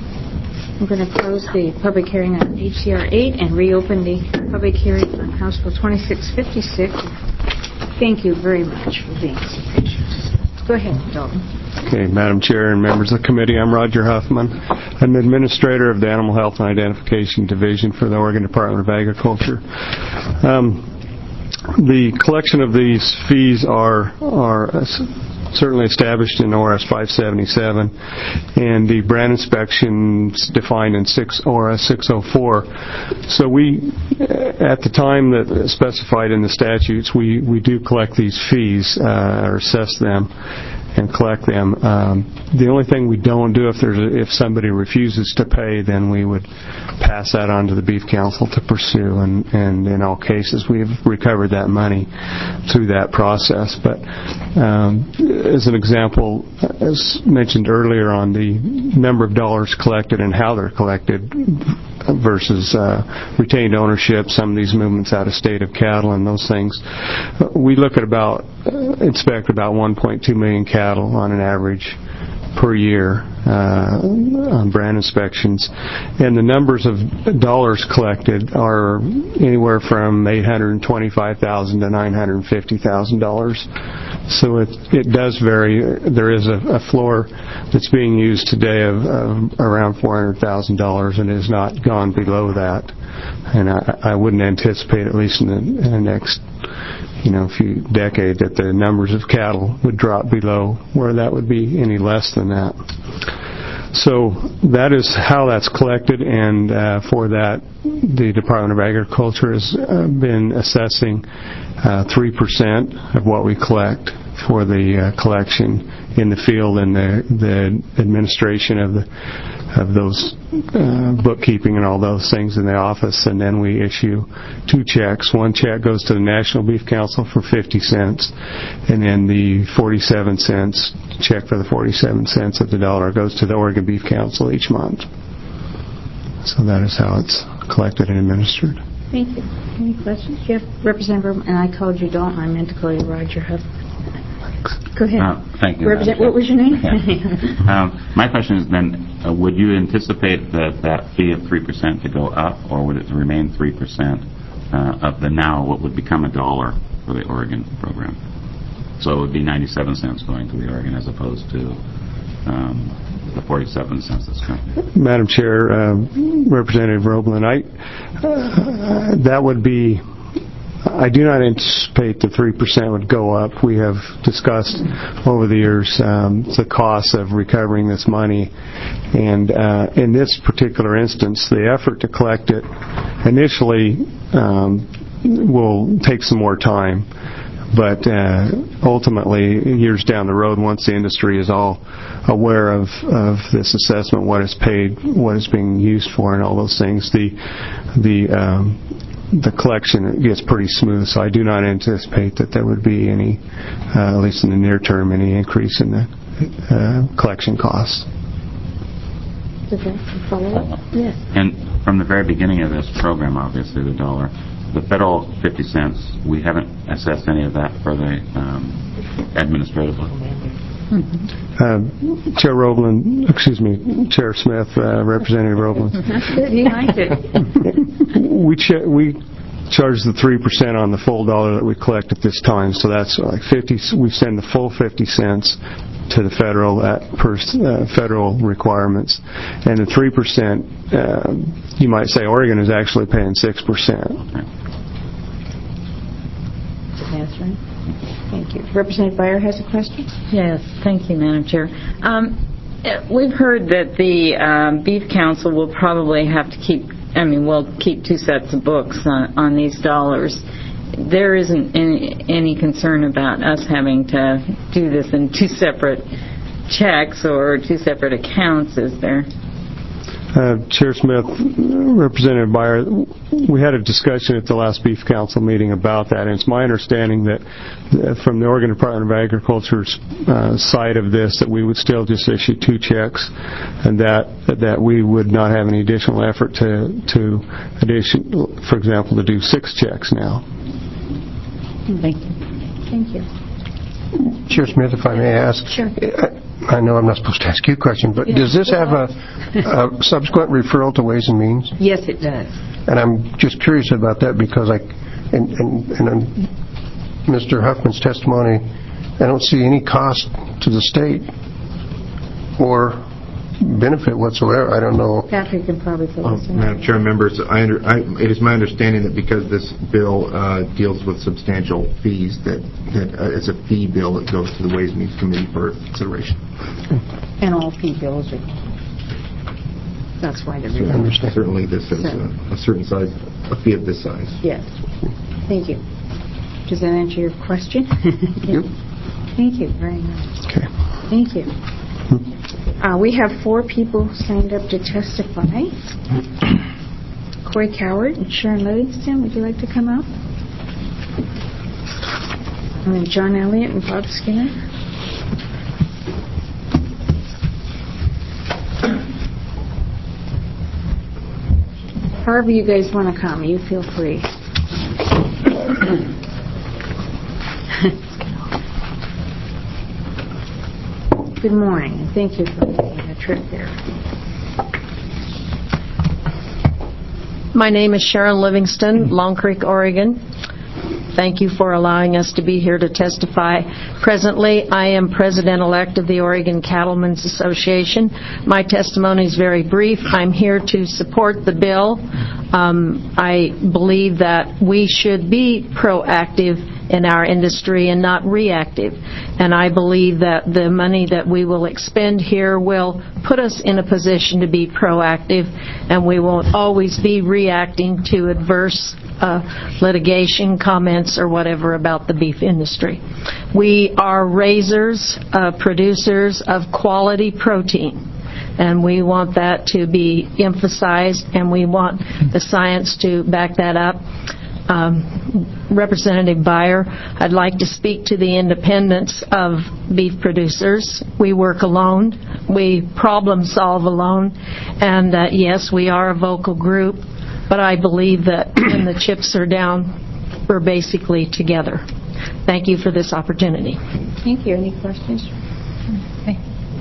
I'm going to close the public hearing on H C R eight and reopen the public hearing on House Bill twenty-six fifty-six. Thank you very much for being so patient. Go ahead, Dalton. Okay, Madam Chair and members of the committee, I'm Roger Huffman. I'm Administrator of the Animal Health and Identification Division for the Oregon Department of Agriculture. Um, the collection of these fees are are certainly established in O R S five seventy-seven, and the brand inspections defined in O R S six oh four. So we, at the time that specified in the statutes, we, we do collect these fees, uh, or assess them and collect them. Um, the only thing we don't do, if there's a, if somebody refuses to pay, then we would pass that on to the Beef Council to pursue, and, and in all cases we've recovered that money through that process. But um, as an example, as mentioned earlier on the number of dollars collected and how they're collected versus uh, retained ownership, some of these movements out of state of cattle and those things, we look at about, uh, inspect about one point two million cattle on an average per year uh, on brand inspections, and the numbers of dollars collected are anywhere from eight hundred twenty-five thousand dollars to nine hundred fifty thousand dollars. So it it does vary. There is a, a floor that's being used today of, of around four hundred thousand dollars, and it has not gone below that. And I, I wouldn't anticipate, at least in the, in the next you know, few decade, that the numbers of cattle would drop below where that would be any less than that. So that is how that's collected, and uh, for that, the Department of Agriculture has uh, been assessing uh, three percent of what we collect for the uh, collection in the field and the, the administration of the of those uh, bookkeeping and all those things in the office. And then we issue two checks. One check goes to the National Beef Council for fifty cents, and then the forty-seven cents check for the forty-seven cents of the dollar goes to the Oregon Beef Council each month. So that is how it's collected and administered. Thank you. Any questions? You have Representative, and I called you Dalton. I meant to call you Roger Huff. Go ahead. Uh, thank you. Represent, what was your name? Yeah. um, my question is then, uh, would you anticipate that that fee of three percent to go up, or would it remain three percent uh, of the now what would become a dollar for the Oregon program? So it would be ninety-seven cents going to the Oregon as opposed to um, the forty-seven cents that's currently. Madam Chair, uh, Representative Roblin, I, uh, that would be, I do not anticipate the three percent would go up. We have discussed over the years um, the cost of recovering this money, and uh, in this particular instance, the effort to collect it initially um, will take some more time. But uh, ultimately, years down the road, once the industry is all aware of, of this assessment, what is paid, what is being used for, and all those things, the the um, the collection gets pretty smooth. So I do not anticipate that there would be any, uh, at least in the near term, any increase in the uh, collection costs. after that, follow up? Yes. And from the very beginning of this program, obviously, the dollar, the federal fifty cents, we haven't assessed any of that for the um, administratively. Mm-hmm. Uh, Chair Roebland, excuse me, Chair Smith, uh, Representative Roebland. That's good. He liked it. we ch- we charge the three percent on the full dollar that we collect at this time, so that's like fifty. We send the full fifty cents to the federal at per uh, federal requirements, and the three percent, uh, you might say Oregon is actually paying six percent. That's right. Thank you. Representative Byer has a question. Yes, thank you, Madam Chair. Um, we've heard that the um, Beef Council will probably have to keep. I mean, we'll keep two sets of books on, on these dollars. There isn't any, any concern about us having to do this in two separate checks or two separate accounts, is there? Uh, Chair Smith, Representative Byer, we had a discussion at the last Beef Council meeting about that, and it's my understanding that uh, from the Oregon Department of Agriculture's uh, side of this, that we would still just issue two checks, and that that we would not have any additional effort to, to addition, for example, to do six checks now. Thank you. Thank you. Chair Smith, if I may ask. Sure. I know I'm not supposed to ask you a question, but Yeah. does this have a, a subsequent referral to Ways and Means? Yes, it does. And I'm just curious about that because I, in, in, in Mister Huffman's testimony, I don't see any cost to the state or benefit whatsoever. I don't know. Patrick can probably fill Oh, us in. Madam Chair, members, I under, I, it is my understanding that because this bill uh, deals with substantial fees, that, that uh, it's a fee bill that goes to the Ways and Means Committee for consideration. And all fee bills are. That's why they're. So I understand. Certainly, this is a, a certain size, a fee of this size. Yes. Thank you. Does that answer your question? Yep. Thank you very much. Okay. Thank you. Uh, we have four people signed up to testify. Corey Coward and Sharon Livingston, would you like to come up? And then John Elliott and Bob Skinner. However you guys want to come, you feel free. Good morning, and thank you for making a trip there. My name is Sharon Livingston, Long Creek, Oregon. Thank you for allowing us to be here to testify. Presently, I am President-elect of the Oregon Cattlemen's Association. My testimony is very brief. I'm here to support the bill. Um, I believe that we should be proactive in our industry and not reactive. And I believe that the money that we will expend here will put us in a position to be proactive, and we won't always be reacting to adverse uh, litigation comments or whatever about the beef industry. We are raisers, uh, producers of quality protein, and we want that to be emphasized, and we want the science to back that up. Um, Representative Byer, I'd like to speak to the independence of beef producers. We work alone. We problem solve alone. And uh, yes, we are a vocal group, but I believe that when the chips are down, we're basically together. Thank you for this opportunity. Thank you. Any questions? Okay.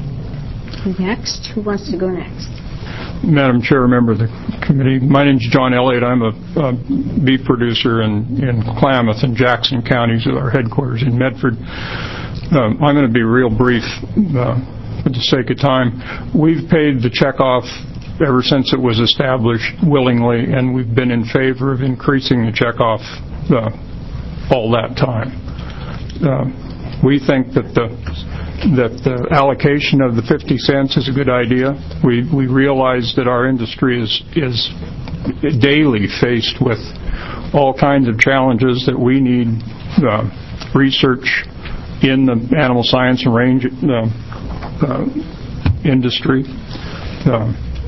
Next. Who wants to go next? Madam Chair, member of the committee, my name is John Elliott. I'm a, a beef producer in, in Klamath and Jackson counties with our headquarters in Medford. Um, I'm going to be real brief uh, for the sake of time. We've paid the check off ever since it was established willingly, and we've been in favor of increasing the check off uh, all that time. Uh, we think that the that the allocation of the fifty cents is a good idea. We we realize that our industry is is daily faced with all kinds of challenges that we need uh, research in the animal science and range uh, uh, industry, uh,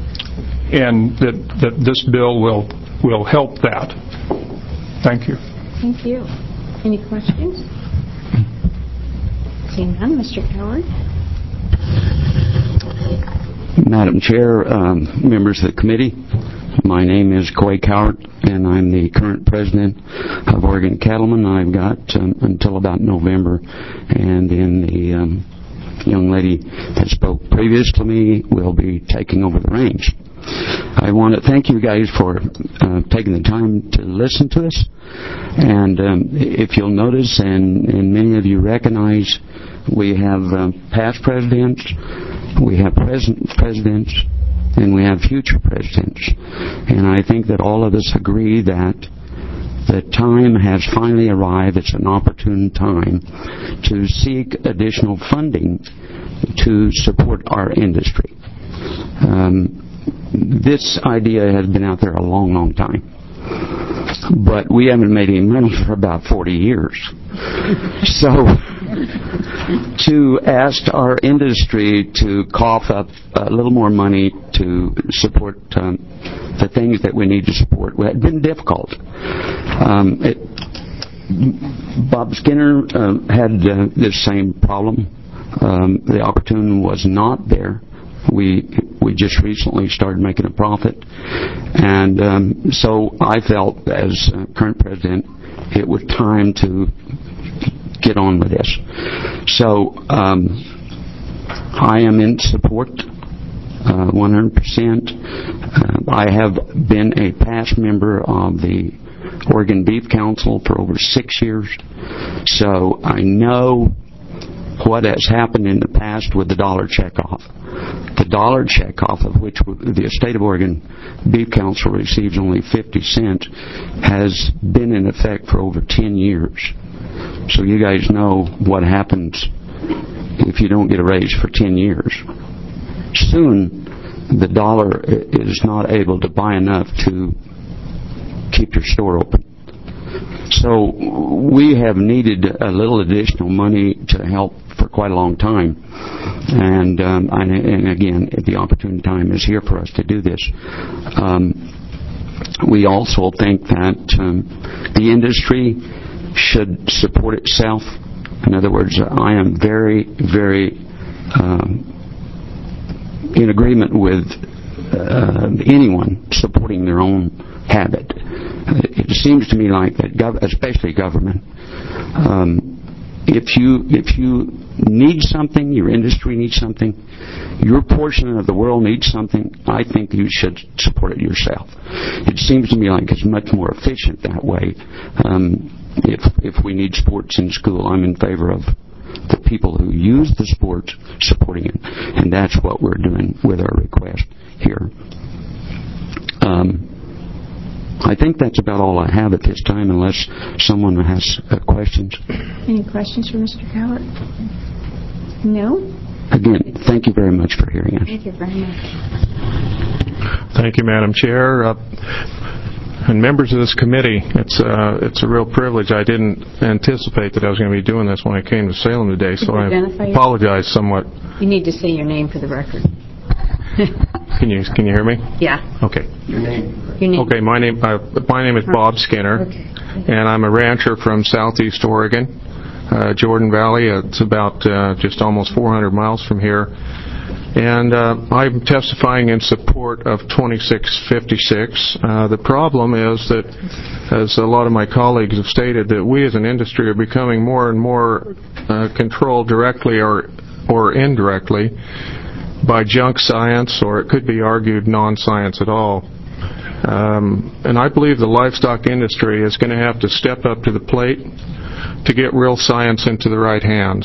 and that that this bill will will help that. Thank you. Thank you. Any questions? Seeing none, Mister Coward. Madam Chair, um, members of the committee, my name is Coy Cowart, and I'm the current president of Oregon Cattlemen. I've got um, until about November, and then the um, young lady that spoke previous to me will be taking over the reins. I want to thank you guys for uh, taking the time to listen to us, and um, if you'll notice, and, and many of you recognize, we have um, past presidents, we have present presidents, and we have future presidents. And I think that all of us agree that the time has finally arrived. It's an opportune time to seek additional funding to support our industry. Um, this idea has been out there a long, long time. But we haven't made any money for about forty years. So to ask our industry to cough up a little more money to support um, the things that we need to support has been difficult. Um, it, Bob Skinner uh, had uh, this same problem. Um, the opportunity was not there. We we just recently started making a profit, and um, so I felt, as uh, current president, it was time to get on with this. So um, I am in support, uh, one hundred percent. Uh, I have been a past member of the Oregon Beef Council for over six years, so I know what has happened in the past with the dollar checkoff. The dollar checkoff, of which the State of Oregon Beef Council receives only fifty cents, has been in effect for over ten years. So you guys know what happens if you don't get a raise for ten years. Soon, the dollar is not able to buy enough to keep your store open. So we have needed a little additional money to help for quite a long time. And, um, and, and again, the opportune time is here for us to do this. Um, we also think that um, the industry should support itself. In other words, I am very, very um, in agreement with uh, anyone supporting their own habit. It seems to me like that, gov- especially government, um, if you if you need something, your industry needs something, your portion of the world needs something, I think you should support it yourself. It seems to me like it's much more efficient that way. Um, if if we need sports in school, I'm in favor of the people who use the sports supporting it, and that's what we're doing with our request here. Um, I think that's about all I have at this time, unless someone has uh, questions. Any questions for Mister Cowart? No? Again, thank you very much for hearing us. Thank you very much. Thank you, Madam Chair. Uh, and members of this committee, it's, uh, it's a real privilege. I didn't anticipate that I was going to be doing this when I came to Salem today, so I apologize somewhat. You need to say your name for the record. Can you can you hear me? Yeah. Okay. Your name. Your name. Okay, my name uh, my name is Bob Skinner, okay. and I'm a rancher from Southeast Oregon, uh, Jordan Valley. It's about uh, just almost four hundred miles from here, and uh, I'm testifying in support of twenty-six fifty-six. Uh, the problem is that, as a lot of my colleagues have stated, that we as an industry are becoming more and more uh, controlled directly or or indirectly by junk science, or it could be argued non-science at all. Um, and I believe the livestock industry is going to have to step up to the plate to get real science into the right hands.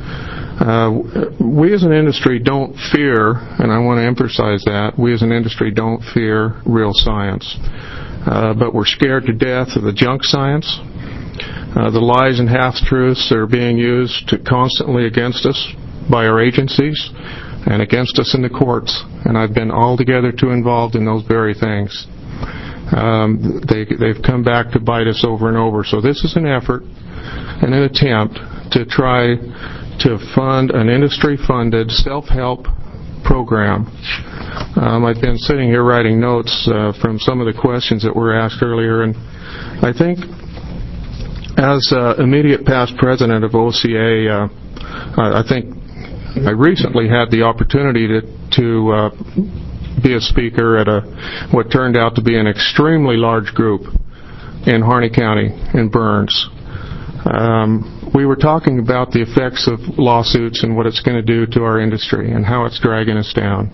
Uh, we as an industry don't fear, and I want to emphasize that, we as an industry don't fear real science. Uh, but we're scared to death of the junk science. Uh, the lies and half-truths that are being used to constantly against us by our agencies and against us in the courts, and I've been altogether too involved in those very things. Um, they, they've come back to bite us over and over. So this is an effort and an attempt to try to fund an industry-funded self-help program. Um, I've been sitting here writing notes uh, from some of the questions that were asked earlier, and I think as uh, immediate past president of O C A, uh, I think I recently had the opportunity to, to uh, be a speaker at a what turned out to be an extremely large group in Harney County in Burns. Um, we were talking about the effects of lawsuits and what it's going to do to our industry and how it's dragging us down.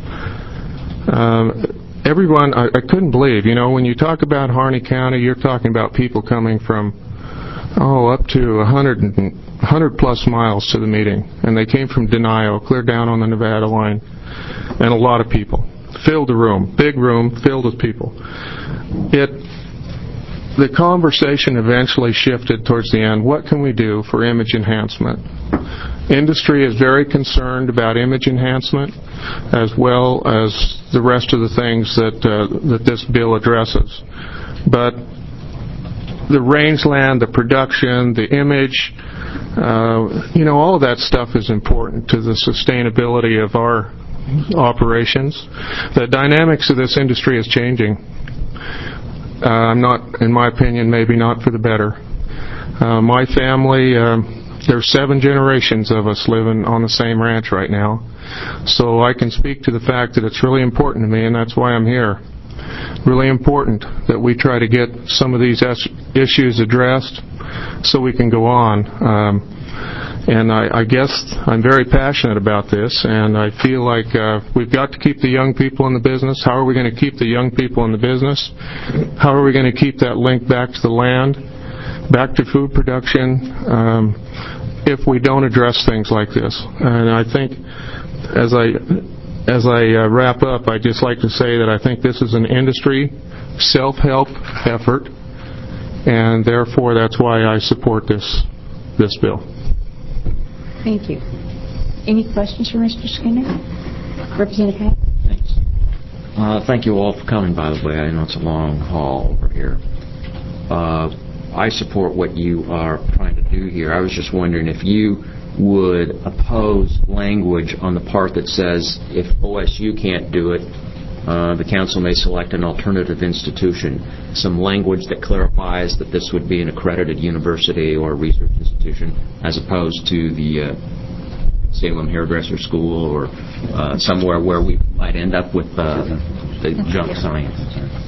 Um, everyone, I, I couldn't believe, you know, when you talk about Harney County, you're talking about people coming from, oh, up to one hundred, one hundred plus miles to the meeting. And they came from Denio, clear down on the Nevada line. And a lot of people. Filled the room. Big room, filled with people. It... The conversation eventually shifted towards the end. What can we do for image enhancement? Industry is very concerned about image enhancement as well as the rest of the things that uh, that this bill addresses. But the rangeland, the production, the image, uh, you know, all of that stuff is important to the sustainability of our operations. The dynamics of this industry is changing. Uh, I'm not, in my opinion, maybe not for the better. Uh, my family, uh, there's seven generations of us living on the same ranch right now. So I can speak to the fact that it's really important to me, and that's why I'm here. Really important that we try to get some of these es- issues addressed so we can go on. Um, And I, I guess I'm very passionate about this, and I feel like uh, we've got to keep the young people in the business. How are we going to keep the young people in the business? How are we going to keep that link back to the land, back to food production, um, if we don't address things like this? And I think as I as I uh, wrap up, I'd just like to say that I think this is an industry self-help effort, and therefore that's why I support this this bill. Thank you. Any questions for Mister Skinner? Representative Hack? Thanks. Uh, thank you all for coming, by the way. I know it's a long haul over here. Uh, I support what you are trying to do here. I was just wondering if you would oppose language on the part that says if O S U can't do it, uh, the council may select an alternative institution. Some language that clarifies that this would be an accredited university or research institution as opposed to the uh, Salem Hairdresser School or uh, somewhere where we might end up with uh, the junk science.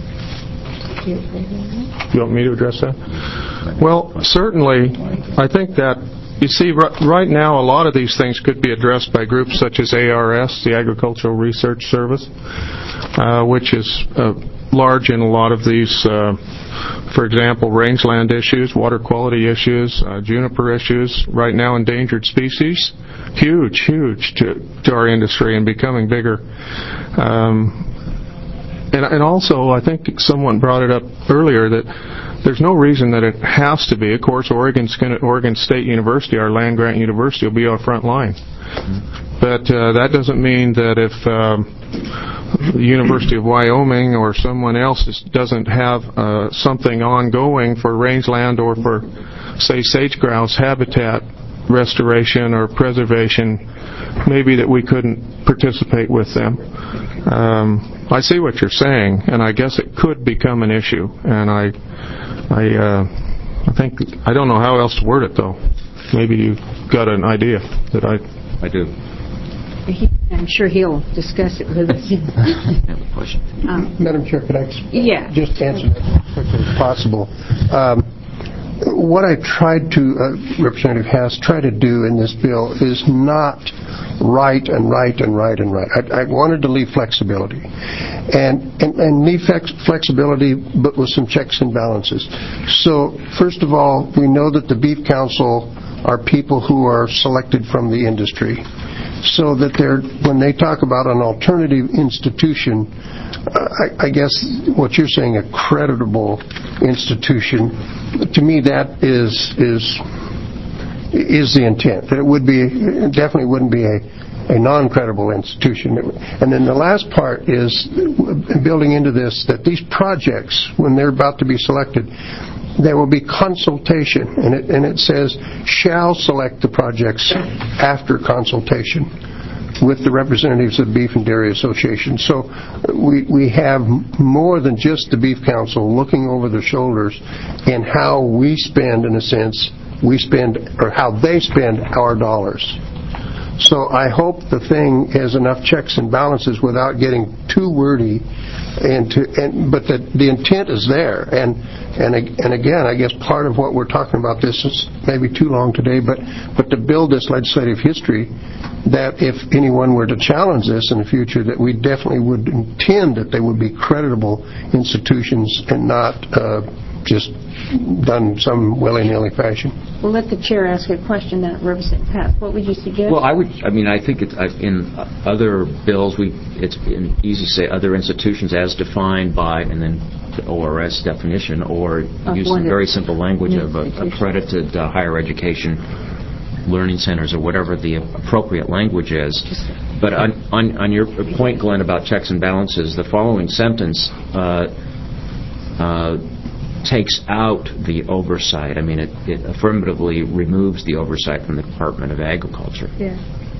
You want me to address that? Well, certainly, I think that, you see, right now a lot of these things could be addressed by groups such as A R S, the Agricultural Research Service, uh, which is uh, large in a lot of these, uh, for example, rangeland issues, water quality issues, uh, juniper issues, right now endangered species, huge, huge to, to our industry and becoming bigger. Um, and, and also, I think someone brought it up earlier that there's no reason that it has to be. Of course, Oregon's gonna, Oregon State University, our land-grant university, will be our front line. But uh, that doesn't mean that if um, the University of Wyoming or someone else is, doesn't have uh, something ongoing for rangeland or for, say, sage-grouse habitat restoration or preservation, maybe that we couldn't participate with them. Um, I see what you're saying, and I guess it could become an issue. And I, I, uh, I think I don't know how else to word it though. Maybe you got an idea that I. I do. I'm sure he'll discuss it with us. I have a question. Um, Madam Chair, could I yeah. just answer that as quickly as possible? Um, what I tried to, uh, Representative Hass, try to do in this bill is not right and right and right and right. I, I wanted to leave flexibility. And, and, and leave flex, flexibility, but with some checks and balances. So, first of all, we know that the Beef Council are people who are selected from the industry. So that they're, when they talk about an alternative institution, uh, I, I guess what you're saying, a creditable institution, to me that is is is the intent. That it would be, it definitely wouldn't be a, a non-credible institution. And then the last part is building into this that these projects, when they're about to be selected, there will be consultation, and it, and it says, shall select the projects after consultation with the representatives of the Beef and Dairy Association. So we we have more than just the Beef Council looking over their shoulders in how we spend, in a sense, we spend, or how they spend our dollars. So I hope the thing has enough checks and balances without getting too wordy. And to, and, but the, the intent is there. And, and, and again, I guess part of what we're talking about, this is maybe too long today, but, but to build this legislative history, that if anyone were to challenge this in the future, that we definitely would intend that they would be creditable institutions and not uh, just done some willy-nilly fashion. We'll let the chair ask a question then, Representative Pat. What would you suggest? Well, I would. I mean, I think it's, in other bills, we it's easy to say other institutions as defined by, and then the O R S definition, or Of use the very simple language of a, accredited uh, higher education learning centers, or whatever the appropriate language is. But on, on, on your point, Glenn, about checks and balances, the following sentence uh, uh, takes out the oversight. I mean, it, it affirmatively removes the oversight from the Department of Agriculture. Yeah.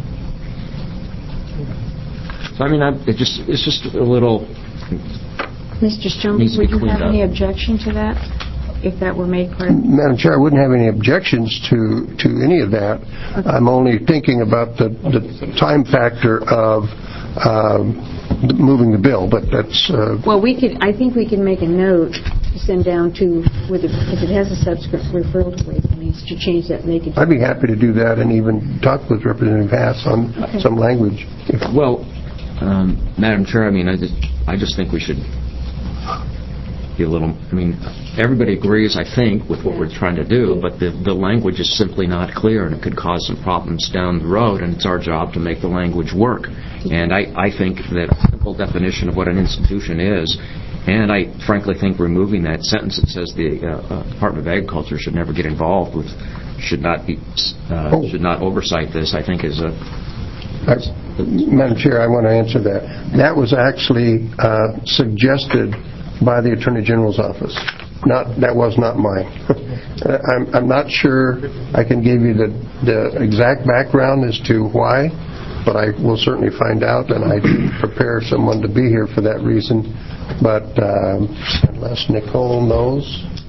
So, I mean, I, it just it's just a little... Mister Stone, Needs to would be you cleaned have up. any objection to that, if that were made part of Madam Chair, I wouldn't have any objections to, to any of that. Okay. I'm only thinking about the, the time factor of um, moving the bill, but that's... Uh, Well, we could. I think we can make a note to send down to, with it, if it has a subsequent referral to Ways and Means, to change that and make it... I'd be happy to do that and even talk with Representative Hass on okay. some language. If well, um, Madam Chair, I mean, I just, I just think we should be a little... I mean, everybody agrees, I think, with what we're trying to do, but the, the language is simply not clear, and it could cause some problems down the road, and it's our job to make the language work. And I, I think that a simple definition of what an institution is, and I frankly think removing that sentence that says the uh, uh, Department of Agriculture should never get involved with, should not be, uh, oh. should not oversight this, I think is a... I, Madam Chair, I want to answer that. That was actually uh, suggested by the Attorney General's office. Not that was not mine. I'm, I'm not sure I can give you the, the exact background as to why, but I will certainly find out, and I did prepare someone to be here for that reason. But um, unless Nicole knows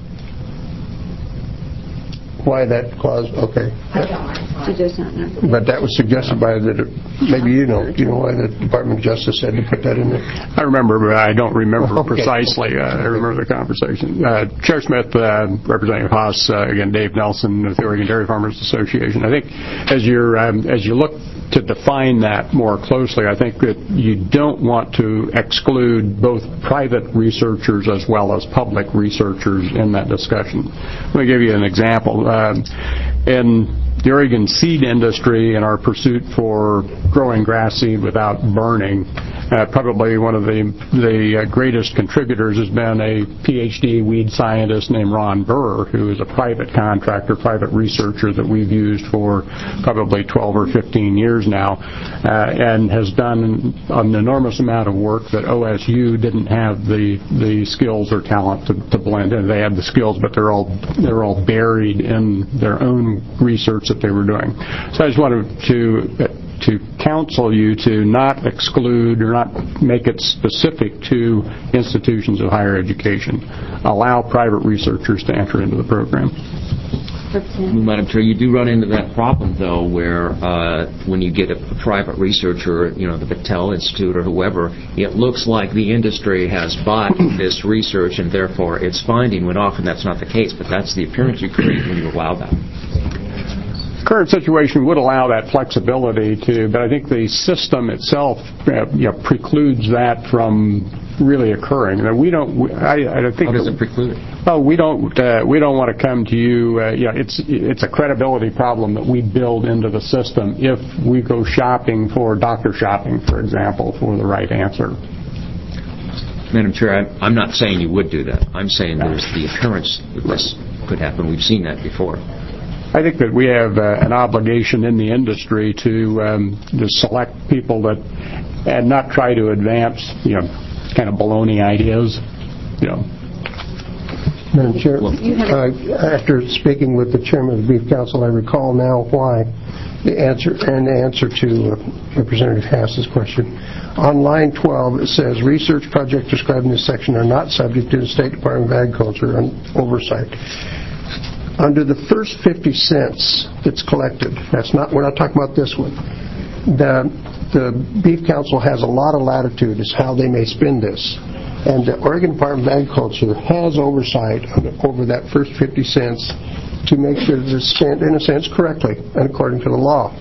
why that clause, okay. She does not know. But that was suggested by the, maybe you know, do you know why the Department of Justice had to put that in there? I remember, but I don't remember okay. precisely. Uh, I remember the conversation. Uh, Chair Smith, uh, Representative Haas, uh, again, Dave Nelson with the Oregon Dairy Farmers Association. I think as you're um, as you look to define that more closely, I think that you don't want to exclude both private researchers as well as public researchers in that discussion. Let me give you an example. Um, in the Oregon seed industry, in our pursuit for growing grass seed without burning, uh, probably one of the the uh, greatest contributors has been a P H D weed scientist named Ron Burr, who is a private contractor, private researcher that we've used for probably twelve or fifteen years now, uh, and has done an enormous amount of work that O S U didn't have the the skills or talent to, to blend in. They had the skills, but they're all they're all buried in their own research that they were doing. So I just wanted to to counsel you to not exclude or not make it specific to institutions of higher education. Allow private researchers to enter into the program. Madam Chair, you do run into that problem, though, where uh, when you get a, a private researcher, you know, the Battelle Institute or whoever, it looks like the industry has bought this research and therefore it's finding, when often that's not the case, but that's the appearance you create when you allow that. Current situation would allow that flexibility to, but I think the system itself uh, you know, precludes that from really occurring. Now, we don't. I, I think. How does it preclude it? Well, we don't. Uh, we don't want to come to you. Uh, you know, it's it's a credibility problem that we build into the system if we go shopping for doctor shopping, for example, for the right answer. Madam Chair, I'm, I'm not saying you would do that. I'm saying there's the appearance that this could happen. We've seen that before. I think that we have uh, an obligation in the industry to um, to select people that and not try to advance, you know, kind of baloney ideas, you know. Madam Chair, uh, after speaking with the chairman of the Beef Council, I recall now why the answer and the answer to uh, Representative Hass's question. On line twelve, it says research projects described in this section are not subject to the State Department of Agriculture and oversight. Under the first fifty cents that's collected, that's not, we're not talking about this one. the, the Beef Council has a lot of latitude as how they may spend this. And the Oregon Department of Agriculture has oversight over that first fifty cents to make sure that it's spent, in a sense, correctly and according to the law.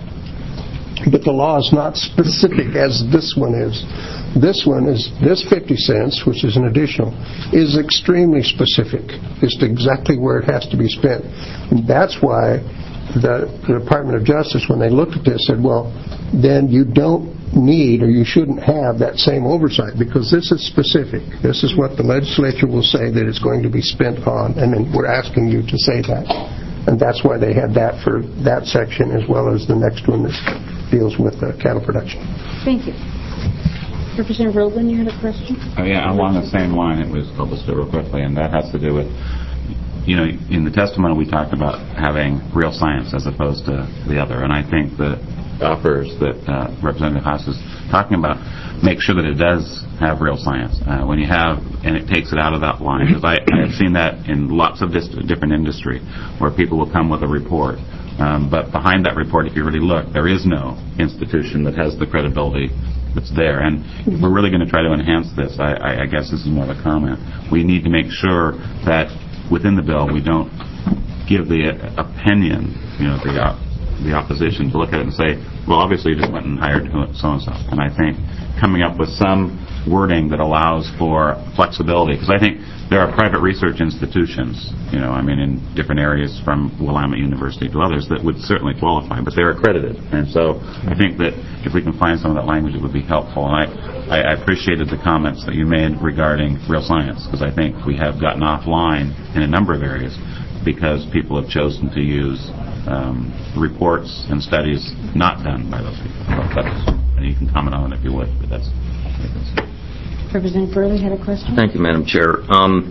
But the law is not specific as this one is. This one is, this fifty cents, which is an additional, is extremely specific as to exactly where it has to be spent. And that's why the, the Department of Justice, when they looked at this, said, well, then you don't need or you shouldn't have that same oversight because this is specific. This is what the legislature will say that it's going to be spent on, and then we're asking you to say that. And that's why they had that for that section as well as the next one that deals with uh, cattle production. Thank you. Representative Rowland, you had a question? Oh, yeah, along the same line, it was published real quickly, and that has to do with, you know, in the testimony we talked about having real science as opposed to the other, and I think the offers that uh, Representative Haas is talking about make sure that it does have real science. Uh, when you have, and it takes it out of that line, because I, I have seen that in lots of dis- different industry where people will come with a report. Um, but behind that report, if you really look, there is no institution that has the credibility that's there. And if we're really going to try to enhance this, I, I, I guess this is more of a comment, we need to make sure that within the bill we don't give the uh, opinion, you know, the, uh, the opposition to look at it and say, well, obviously you just went and hired so-and-so. And I think coming up with some wording that allows for flexibility, because I think there are private research institutions, you know, I mean, in different areas from Willamette University to others that would certainly qualify, but they're accredited. And so I think that if we can find some of that language, it would be helpful. And I, I appreciated the comments that you made regarding real science, because I think we have gotten offline in a number of areas because people have chosen to use um, reports and studies not done by those people. So that's, and you can comment on it if you would, but that's... Representative Burley had a question? Thank you, Madam Chair. Um,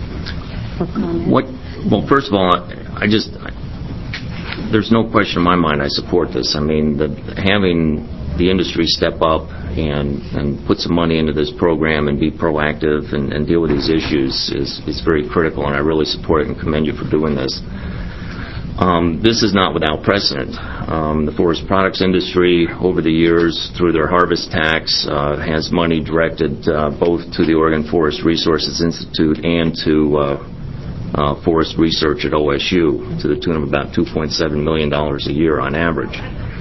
what? Well, first of all, I just, I, there's no question in my mind I support this. I mean, the, having the industry step up and, and put some money into this program and be proactive and, and deal with these issues is, is very critical, and I really support it and commend you for doing this. Um, this is not without precedent. Um, the forest products industry, over the years, through their harvest tax, uh, has money directed uh, both to the Oregon Forest Resources Institute and to uh, uh, forest research at O S U to the tune of about two point seven million dollars a year on average.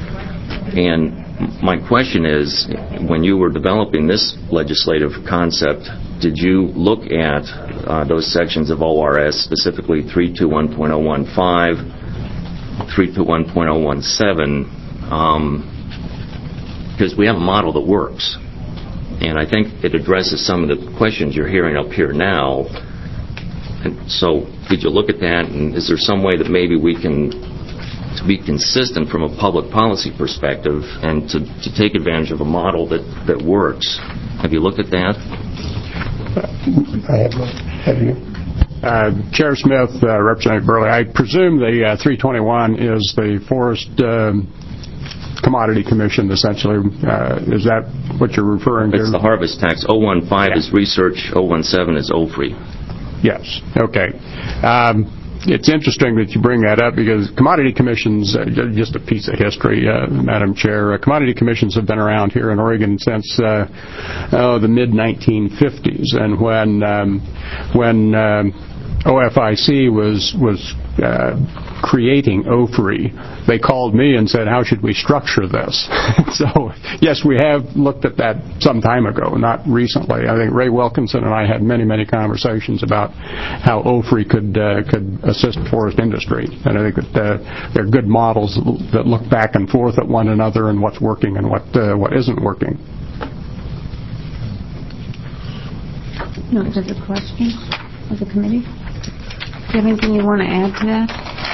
And my question is, when you were developing this legislative concept, did you look at uh, those sections of O R S, specifically three twenty-one point oh one five, three twenty-one point oh one seven, um, because we have a model that works. And I think it addresses some of the questions you're hearing up here now. And so did you look at that, and is there some way that maybe we can, to be consistent from a public policy perspective and to, to take advantage of a model that, that works? Have you looked at that? I have not. Have you? Uh, Chair Smith, uh, Representative Burley, I presume the uh, three twenty-one is the Forest um, Commodity Commission, essentially. Uh, is that what you're referring to? It's the harvest tax. oh one five yeah. is research, oh one seven is O F R I. Yes. Okay. Um, It's interesting that you bring that up because commodity commissions, uh, just a piece of history, uh, Madam Chair, uh, commodity commissions have been around here in Oregon since uh, oh, the mid nineteen fifties. And when um, when um, O F I C was was uh, creating O F R I, they called me and said, how should we structure this? So, yes, we have looked at that some time ago, not recently. I think Ray Wilkinson and I had many, many conversations about how O F R I could uh, could assist forest industry. And I think that uh, they're good models that look back and forth at one another and what's working and what uh, what isn't working. No further questions of the committee? Do you have anything you want to add to that?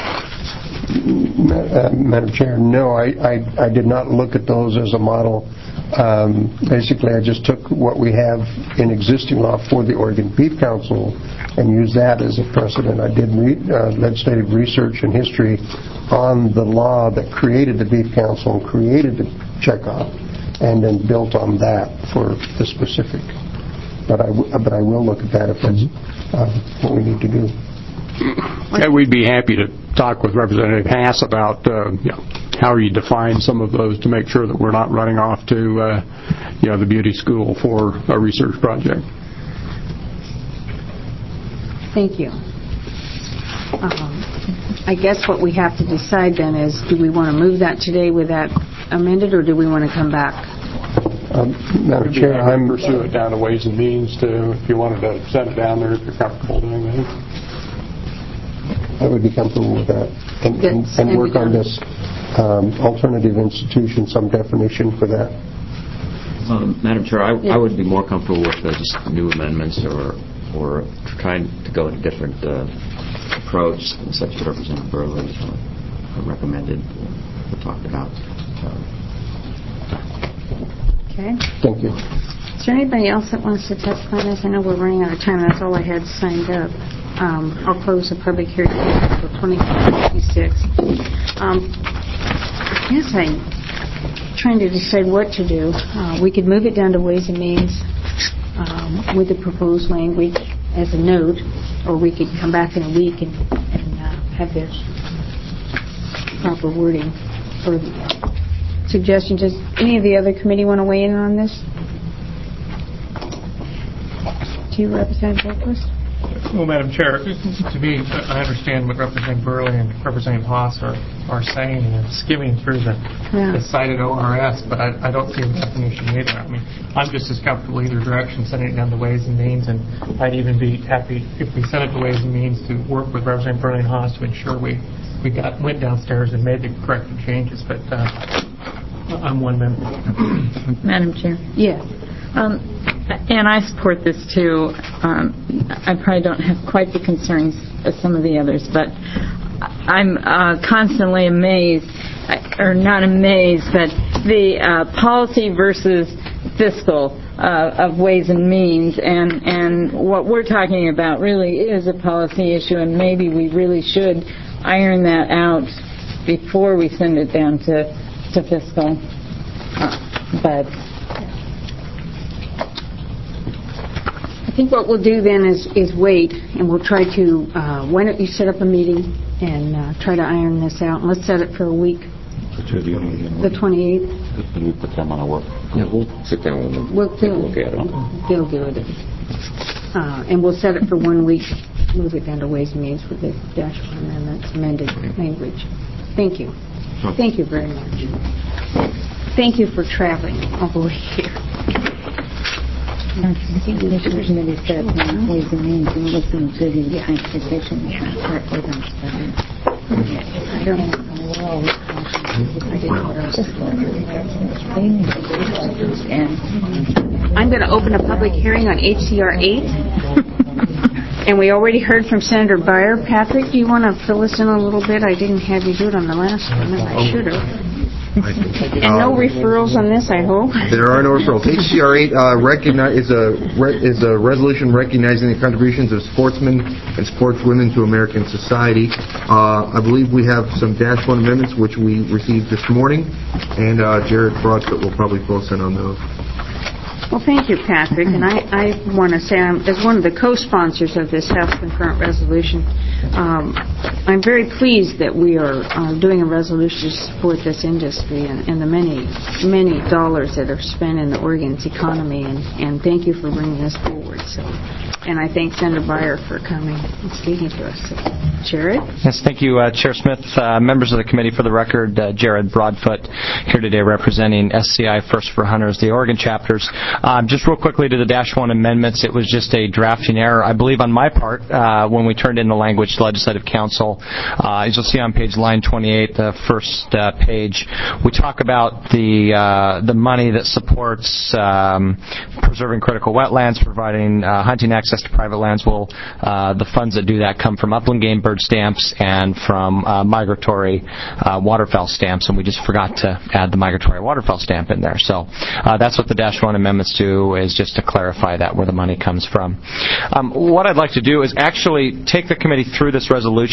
Uh, Madam Chair, no, I, I, I did not look at those as a model. Um, basically, I just took what we have in existing law for the Oregon Beef Council and used that as a precedent. I did re- uh, legislative research and history on the law that created the Beef Council and created the checkoff, and then built on that for the specific. But I, w- but I will look at that if that's uh, what we need to do. And we'd be happy to talk with Representative Haas about uh, you know, how you define some of those to make sure that we're not running off to, uh, you know, the beauty school for a research project. Thank you. Um, I guess what we have to decide then is, do we want to move that today with that amended, or do we want to come back? Um, Madam Chair, I'm pursue it down to Ways and Means to, if you wanted to send it down there, if you're comfortable doing that. I would be comfortable with that. And, and, and work on this um, alternative institution, some definition for that. Um, Madam Chair, I, I would be more comfortable with uh, just new amendments or or trying to go in a different uh, approach, such as Representative Burley uh, recommended or talked about. Uh, Okay. Thank you. Is there anybody else that wants to testify on this? I know we're running out of time. That's all I had signed up. Um, I'll close the public hearing until twenty fifty-six. Um, I guess I'm trying to decide what to do. Uh, we could move it down to Ways and Means um, with the proposed language as a note, or we could come back in a week and, and uh, have the proper wording for the suggestion. Does any of the other committee want to weigh in on this? Do you, Representative Blomquist? Well, Madam Chair, to me, I understand what Representative Burley and Representative Haas are, are saying and skimming through the, yeah. the cited O R S, but I, I don't see a definition either. I mean, I'm just as comfortable either direction, sending it down to Ways and Means, and I'd even be happy if we sent it to Ways and Means to work with Representative Burley and Haas to ensure we, we got went downstairs and made the corrective changes, but uh, I'm one member. Madam Chair. Yes. Um, and I support this too. Um, I probably don't have quite the concerns as some of the others, but I'm uh, constantly amazed, or not amazed, but the uh, policy versus fiscal uh, of Ways and Means, and, and what we're talking about really is a policy issue, and maybe we really should iron that out before we send it down to, to fiscal. Uh, but I think what we'll do then is, is wait, and we'll try to, uh, why don't you set up a meeting and uh, try to iron this out. And let's set it for a week. The twenty-eighth. Can we put them on a work? Yeah, we'll sit down with them. We'll do, look at it. They'll do it. Uh, and we'll set it for one week, move it down to Ways and Means with the dash one amendments, amended language. Thank you. Thank you very much. Thank you for traveling all the way here. The Commissioner Committee said Ways and Means and listen to the transportation part with them. I don't know. I'm going to open a public hearing on H C R eight. And we already heard from Senator Beyer. Patrick, do you want to fill us in a little bit? I didn't have you do it on the last one, and I should have. And no referrals on this, I hope. There are no referrals. H C R eight uh, recognize, is a re, is a resolution recognizing the contributions of sportsmen and sportswomen to American society. Uh, I believe we have some dash one amendments which we received this morning, and uh, Jared Broadfoot will probably post in on those. Well, thank you, Patrick. And I, I want to say, I'm, as one of the co-sponsors of this House concurrent resolution, um, I'm very pleased that we are uh, doing a resolution to support this industry and, and the many, many dollars that are spent in the Oregon's economy. And, and thank you for bringing this forward. So, and I thank Senator Beyer for coming and speaking to us. So, Jared? Yes, thank you, uh, Chair Smith. Uh, members of the committee, for the record, uh, Jared Broadfoot here today representing S C I First for Hunters, the Oregon chapters. Um, just real quickly to the Dash one amendments, it was just a drafting error, I believe, on my part uh, when we turned in the language to Legislative Council. Uh, as you'll see on page line twenty-eight, the first uh, page, we talk about the uh, the money that supports um, preserving critical wetlands, providing uh, hunting access to private lands. Well, uh, the funds that do that come from upland game bird stamps and from uh, migratory uh, waterfowl stamps, and we just forgot to add the migratory waterfowl stamp in there. So uh, that's what the Dash one amendments do, is just to clarify that, where the money comes from. Um, what I'd like to do is actually take the committee through this resolution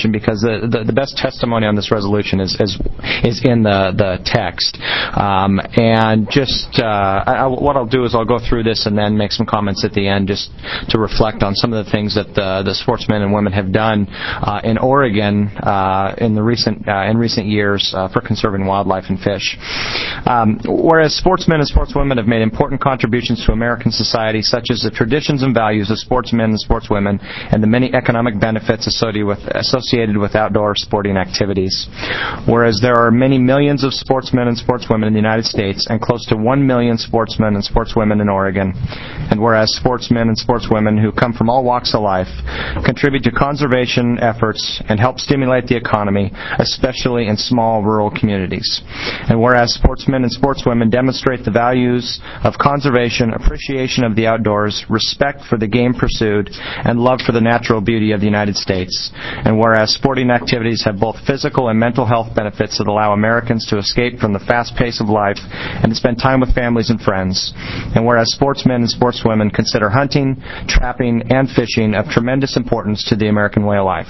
resolution because the, the, the best testimony on this resolution is is, is in the, the text. Um, and just uh, I, what I'll do is I'll go through this and then make some comments at the end just to reflect on some of the things that the, the sportsmen and women have done uh, in Oregon uh, in the recent uh, in recent years uh, for conserving wildlife and fish. Um, whereas sportsmen and sportswomen have made important contributions to American society, such as the traditions and values of sportsmen and sportswomen and the many economic benefits associated with, associated with outdoor sporting activities. Whereas there are many millions of sportsmen and sportswomen in the United States and close to one million sportsmen and sportswomen in Oregon. And whereas sportsmen and sportswomen who come from all walks of life contribute to conservation efforts and help stimulate the economy, especially in small rural communities. And whereas sportsmen and sportswomen demonstrate the values of conservation, appreciation of the outdoors, respect for the game pursued, and love for the natural beauty of the United States. And whereas sporting activities have both physical and mental health benefits that allow Americans to escape from the fast pace of life and to spend time with families and friends. And whereas sportsmen and sportswomen consider hunting, trapping, and fishing of tremendous importance to the American way of life.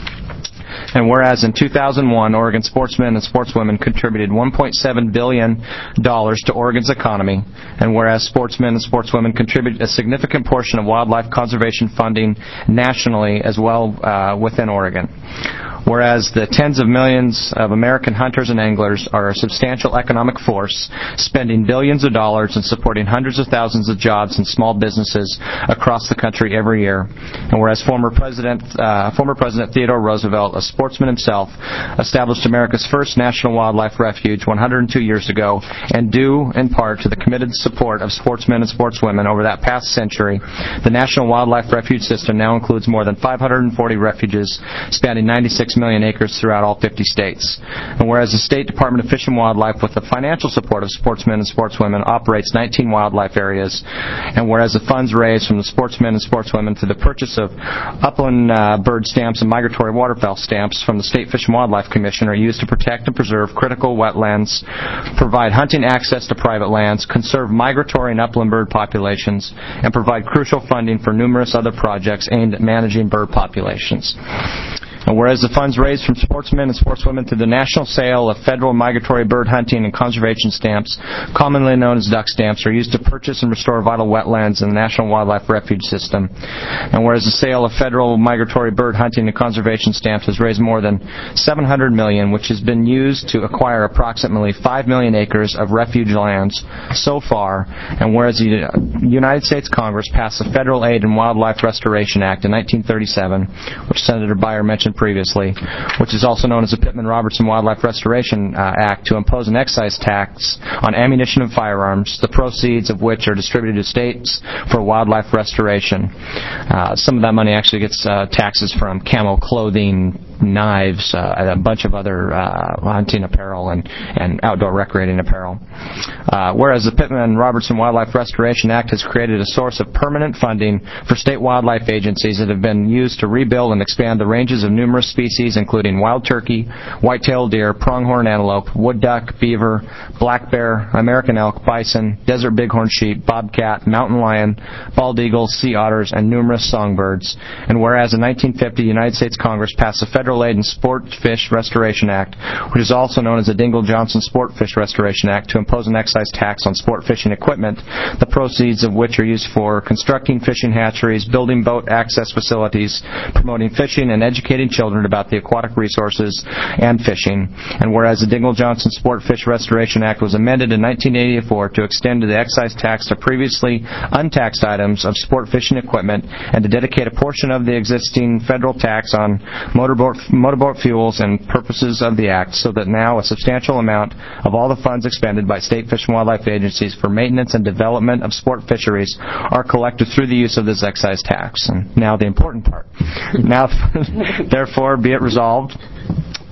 And whereas in two thousand one, Oregon sportsmen and sportswomen contributed one point seven billion dollars to Oregon's economy, and whereas sportsmen and sportswomen contribute a significant portion of wildlife conservation funding nationally as well uh, within Oregon. Whereas the tens of millions of American hunters and anglers are a substantial economic force, spending billions of dollars and supporting hundreds of thousands of jobs and small businesses across the country every year. And whereas former President, uh, former President Theodore Roosevelt, a sportsman himself, established America's first national wildlife refuge one hundred two years ago, and due in part to the committed support of sportsmen and sportswomen over that past century, the National Wildlife Refuge System now includes more than five hundred forty refuges spanning ninety-six million acres throughout all fifty states. And whereas the State Department of Fish and Wildlife, with the financial support of sportsmen and sportswomen, operates nineteen wildlife areas, and whereas the funds raised from the sportsmen and sportswomen through the purchase of upland uh, bird stamps and migratory waterfowl stamps from the State Fish and Wildlife Commission are used to protect and preserve critical wetlands, provide hunting access to private lands, conserve migratory and upland bird populations, and provide crucial funding for numerous other projects aimed at managing bird populations. And whereas the funds raised from sportsmen and sportswomen through the national sale of federal migratory bird hunting and conservation stamps, commonly known as duck stamps, are used to purchase and restore vital wetlands in the National Wildlife Refuge System. And whereas the sale of federal migratory bird hunting and conservation stamps has raised more than seven hundred million dollars, which has been used to acquire approximately five million acres of refuge lands so far. And whereas the United States Congress passed the Federal Aid and Wildlife Restoration Act in nineteen thirty-seven, which Senator Beyer mentioned previously, which is also known as the Pittman-Robertson Wildlife Restoration uh, Act, to impose an excise tax on ammunition and firearms, the proceeds of which are distributed to states for wildlife restoration. Uh, some of that money actually gets uh, taxes from camo clothing, knives, uh, and a bunch of other uh, hunting apparel and, and outdoor recreating apparel. Uh, whereas the Pittman-Robertson Wildlife Restoration Act has created a source of permanent funding for state wildlife agencies that have been used to rebuild and expand the ranges of numerous species, including wild turkey, white-tailed deer, pronghorn antelope, wood duck, beaver, black bear, American elk, bison, desert bighorn sheep, bobcat, mountain lion, bald eagles, sea otters, and numerous songbirds. And whereas in nineteen fifty, the United States Congress passed the Federal Aid and Sport Fish Restoration Act, which is also known as the Dingell-Johnson Sport Fish Restoration Act, to impose an excise tax on sport fishing equipment, the proceeds of which are used for constructing fishing hatcheries, building boat access facilities, promoting fishing, and educating children about the aquatic resources and fishing. And whereas the Dingell-Johnson Sport Fish Restoration Act was amended in nineteen eighty-four to extend the excise tax to previously untaxed items of sport fishing equipment and to dedicate a portion of the existing federal tax on motorboat, motorboat fuels and purposes of the Act, so that now a substantial amount of all the funds expended by state fish and wildlife agencies for maintenance and development of sport fisheries are collected through the use of this excise tax. And now the important part. Now, therefore, be it resolved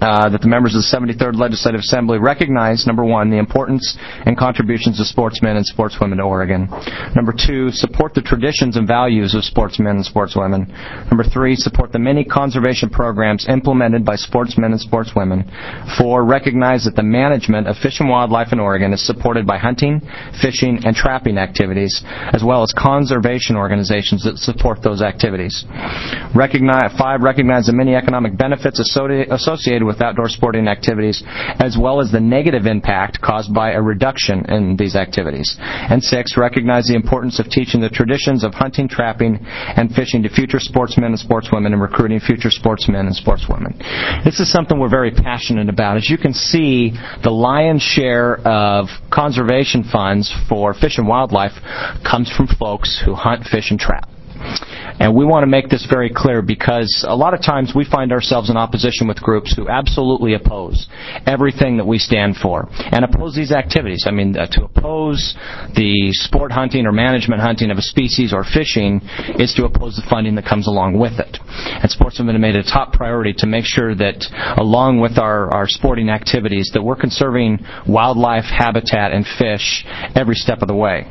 Uh, that the members of the seventy-third Legislative Assembly recognize, number one, the importance and contributions of sportsmen and sportswomen to Oregon. Number two, support the traditions and values of sportsmen and sportswomen. Number three, support the many conservation programs implemented by sportsmen and sportswomen. Four, recognize that the management of fish and wildlife in Oregon is supported by hunting, fishing, and trapping activities, as well as conservation organizations that support those activities. Recognize, five, recognize the many economic benefits associated with with outdoor sporting activities, as well as the negative impact caused by a reduction in these activities. And six, recognize the importance of teaching the traditions of hunting, trapping, and fishing to future sportsmen and sportswomen and recruiting future sportsmen and sportswomen. This is something we're very passionate about. As you can see, the lion's share of conservation funds for fish and wildlife comes from folks who hunt, fish, and trap. And we want to make this very clear because a lot of times we find ourselves in opposition with groups who absolutely oppose everything that we stand for and oppose these activities. I mean, uh, to oppose the sport hunting or management hunting of a species or fishing is to oppose the funding that comes along with it. And sportsmen have made it a top priority to make sure that along with our, our sporting activities that we're conserving wildlife, habitat, and fish every step of the way.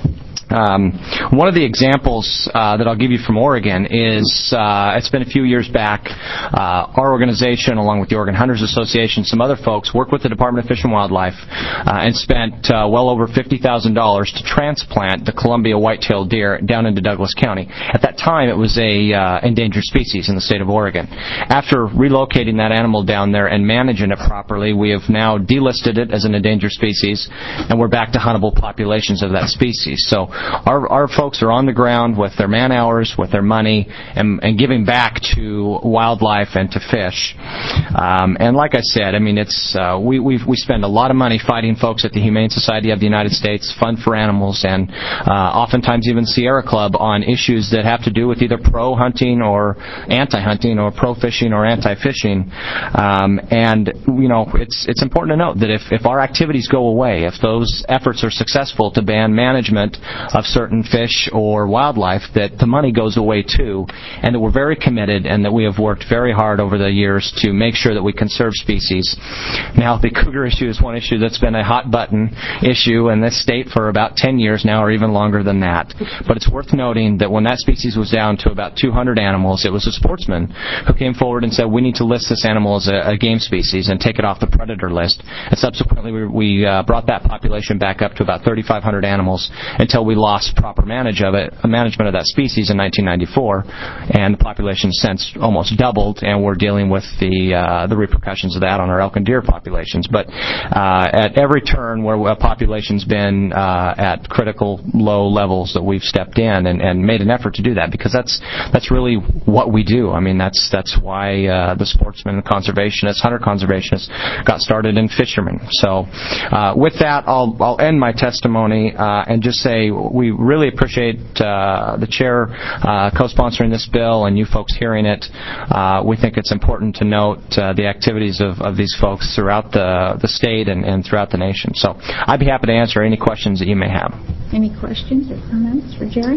Um, one of the examples uh, that I'll give you from Oregon is, uh, it's been a few years back, uh, our organization, along with the Oregon Hunters Association, some other folks, worked with the Department of Fish and Wildlife uh, and spent uh, well over fifty thousand dollars to transplant the Columbia white-tailed deer down into Douglas County. At that time, it was a uh, endangered species in the state of Oregon. After relocating that animal down there and managing it properly, we have now delisted it as an endangered species, and we're back to huntable populations of that species. So Our, our folks are on the ground with their man hours, with their money, and, and giving back to wildlife and to fish. Um, and like I said, I mean, it's uh, we we we spend a lot of money fighting folks at the Humane Society of the United States, Fund for Animals, and uh, oftentimes even Sierra Club on issues that have to do with either pro-hunting or anti-hunting or pro-fishing or anti-fishing. Um, and, you know, it's it's important to note that if, if our activities go away, if those efforts are successful to ban management of certain fish or wildlife, that the money goes away too, and that we're very committed and that we have worked very hard over the years to make sure that we conserve species. Now, the cougar issue is one issue that's been a hot button issue in this state for about ten years now, or even longer than that. But it's worth noting that when that species was down to about two hundred animals, it was a sportsman who came forward and said, we need to list this animal as a, a game species and take it off the predator list. And subsequently, we, we uh, brought that population back up to about thirty-five hundred animals until we lost proper manage of it, management of that species in nineteen ninety-four, and the population since almost doubled, and we're dealing with the uh, the repercussions of that on our elk and deer populations. But uh, at every turn where a population's been uh, at critical low levels, that we've stepped in and, and made an effort to do that, because that's that's really what we do. I mean, that's that's why uh, the sportsmen and conservationists, hunter conservationists, got started in fishermen. So uh, with that, I'll I'll end my testimony uh, and just say we really appreciate uh, the chair uh, co-sponsoring this bill and you folks hearing it. Uh, we think it's important to note uh, the activities of, of these folks throughout the the state and, and throughout the nation. So I'd be happy to answer any questions that you may have. Any questions or comments for Jerry?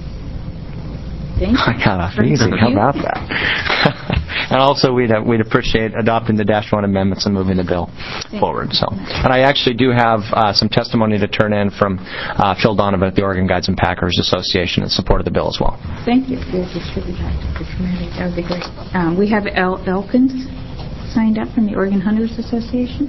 I got off easy. How about that? And also, we'd uh, we'd appreciate adopting the Dash One amendments and moving the bill Thank forward. So, and I actually do have uh, some testimony to turn in from uh, Phil Donovan at the Oregon Guides and Packers Association in support of the bill as well. Thank you. You'll distribute that to the committee. That would be great. Um, we have Al Elkins signed up from the Oregon Hunters Association.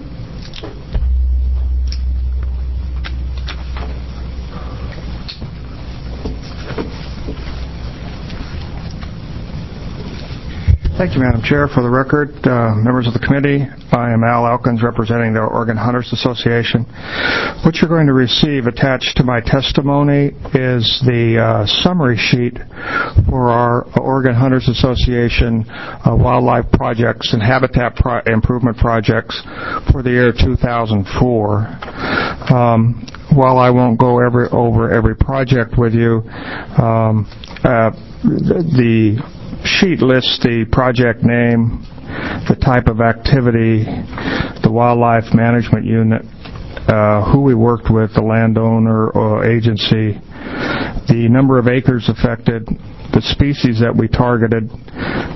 Thank you, Madam Chair. For the record, uh, members of the committee, I am Al Elkins representing the Oregon Hunters Association. What you're going to receive attached to my testimony is the uh, summary sheet for our Oregon Hunters Association uh, wildlife projects and habitat pro- improvement projects for the year two thousand four. Um, while I won't go every, over every project with you, um, uh, the, the sheet lists the project name, the type of activity, the wildlife management unit, uh, who we worked with, the landowner or agency, the number of acres affected, the species that we targeted,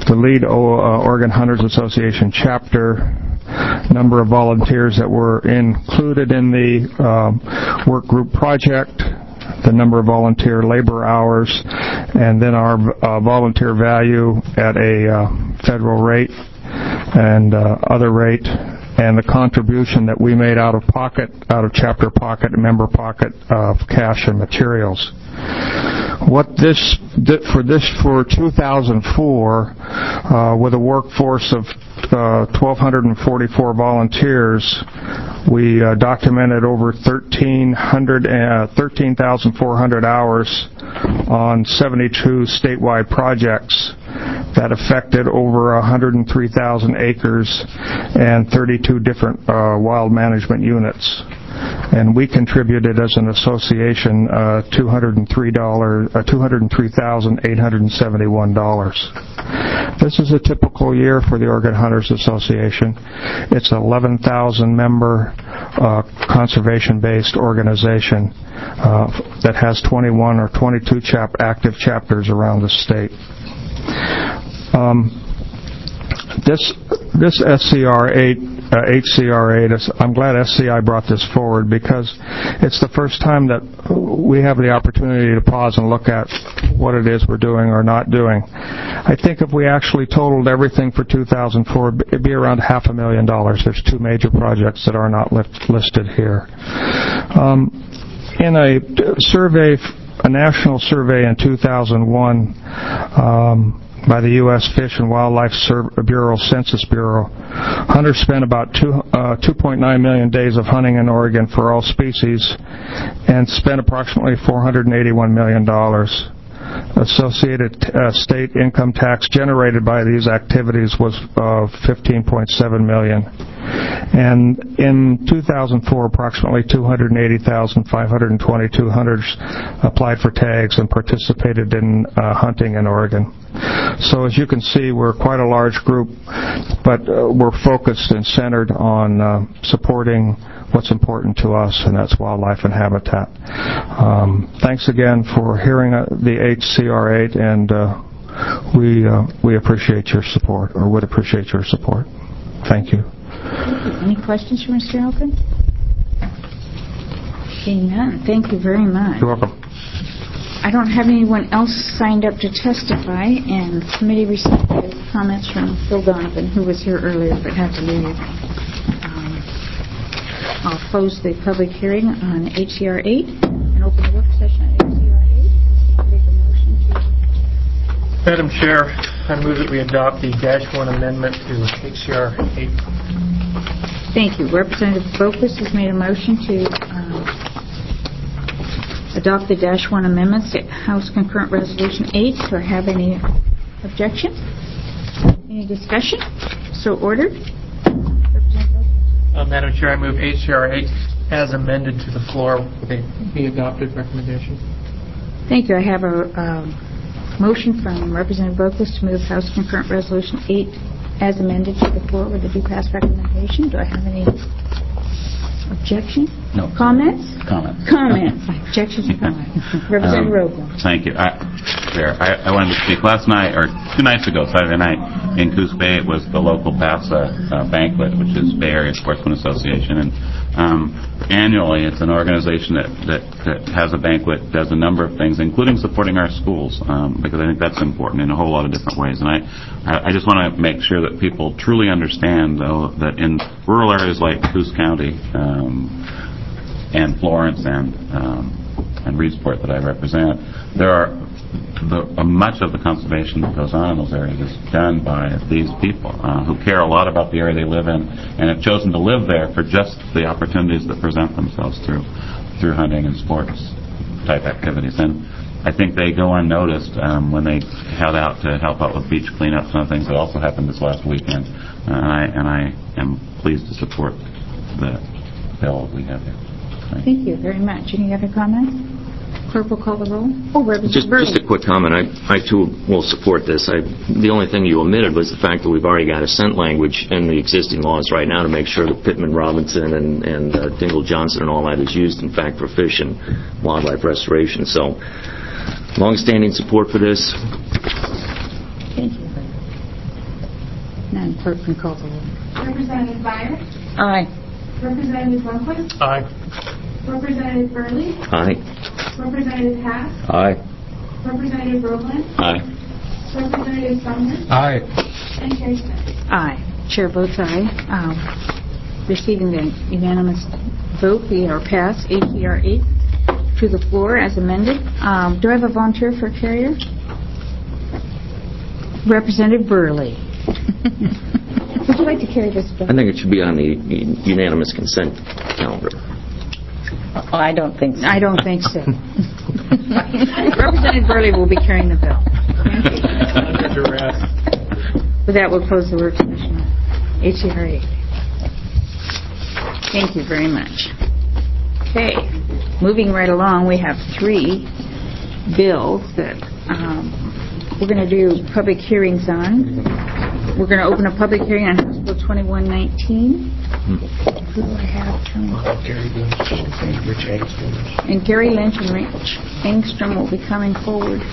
the lead o- uh, Oregon Hunters Association chapter, number of volunteers that were included in the uh, work group project, the number of volunteer labor hours, and then our uh, volunteer value at a uh, federal rate and uh, other rate, and the contribution that we made out of pocket, out of chapter pocket and member pocket of cash and materials. What this for this for two thousand four, uh, with a workforce of uh, one thousand two hundred forty-four volunteers, we uh, documented over thirteen thousand four hundred hours on seventy-two statewide projects that affected over one hundred three thousand acres and thirty-two different uh, wild management units. And we contributed as an association uh, two hundred three thousand eight hundred seventy-one dollars. This is a typical year for the Oregon Hunters Association. It's an eleven thousand member uh, conservation-based organization uh, that has twenty-one or twenty-two chap- active chapters around the state. Um, this this S C R eight, uh, H C R eight, I'm glad S C I brought this forward because it's the first time that we have the opportunity to pause and look at what it is we're doing or not doing. I think if we actually totaled everything for two thousand four, it'd be around half a million dollars. There's two major projects that are not list- listed here. Um, in a survey, a national survey in two thousand one, um, by the U S Fish and Wildlife Bureau, Census Bureau, hunters spent about two, uh, two point nine million days of hunting in Oregon for all species and spent approximately four hundred eighty-one million dollars. Associated uh, state income tax generated by these activities was uh, fifteen point seven million dollars. And in two thousand four, approximately two hundred eighty thousand five hundred twenty-two hunters applied for tags and participated in uh, hunting in Oregon. So as you can see, we're quite a large group, but uh, we're focused and centered on uh, supporting what's important to us, and that's wildlife and habitat. Um, thanks again for hearing uh, the H C R eight, and uh, we uh, we appreciate your support, or would appreciate your support. Thank you. Any questions for Mister Elkins? Seeing none. Thank you very much. You're welcome. I don't have anyone else signed up to testify, and the committee received comments from Phil Donovan, who was here earlier but had to leave. Um, I'll close the public hearing on H C R eight and open the work session on H C R eight. Make a motion to... Madam Chair, I move that we adopt the Dash one amendment to H C R eight. Thank you. Representative Boquist has made a motion to um, adopt the Dash one amendments to House Concurrent Resolution eight. Do I have any objection? Any discussion? So ordered. Uh, Madam Chair, I move H C R eight as amended to the floor with a be adopted recommendation. Thank you. I have a um, motion from Representative Boquist to move House Concurrent Resolution eight as amended to the floor with a be passed recommendation. Do I have any objection? No. Comments? Comments. Comments. Objections or comments? Representative Um, Rogo. Thank you. I, there, I, I wanted to speak. Last night, or two nights ago, Saturday night, in Coos Bay, it was the local PASA uh, banquet, which is Bay Area Sportsman Association. And um, annually, it's an organization that, that, that has a banquet, does a number of things, including supporting our schools, um, because I think that's important in a whole lot of different ways. And I, I, I just want to make sure that people truly understand, though, that in rural areas like Coos County, um, and Florence and um, and Reedsport that I represent, there are the, uh, much of the conservation that goes on in those areas is done by these people uh, who care a lot about the area they live in and have chosen to live there for just the opportunities that present themselves through through hunting and sports type activities. And I think they go unnoticed um, when they head out to help out with beach cleanups and other things that also happened this last weekend. Uh, and I and I am pleased to support the bill we have here. Thank you very much. Any other comments? Clerk will call the roll. Oh, Just, just a quick comment. I, I too will support this. I, the only thing you omitted was the fact that we've already got assent language in the existing laws right now to make sure that Pittman Robinson and, and uh, Dingle Johnson and all that is used, in fact, for fish and wildlife restoration. So, long-standing support for this. Thank you. None. Clerk can call the roll. Representative Byer? Aye. Representative Blumquist? Aye. Representative Burley? Aye. Representative Haas? Aye. Representative Groveland? Aye. Representative Sumner? Aye. And Chair Smith? Aye. Chair votes aye. Um, receiving the unanimous vote, we are passed H E R eight to the floor as amended. Um, do I have a volunteer for carrier? Representative Burley. Would you like to carry this bill? I think it should be on the unanimous consent calendar. Oh, I don't think so. I don't think so. Representative Burley will be carrying the bill. With that, we'll close the work session. H E R eight. Thank you very much. Okay, moving right along, we have three bills that um, we're going to do public hearings on. We're going to open a public hearing on House Bill twenty-one nineteen. Who do I have? Gary Lynch and Rich Engstrom. And Gary Lynch and Rich Engstrom will be coming forward.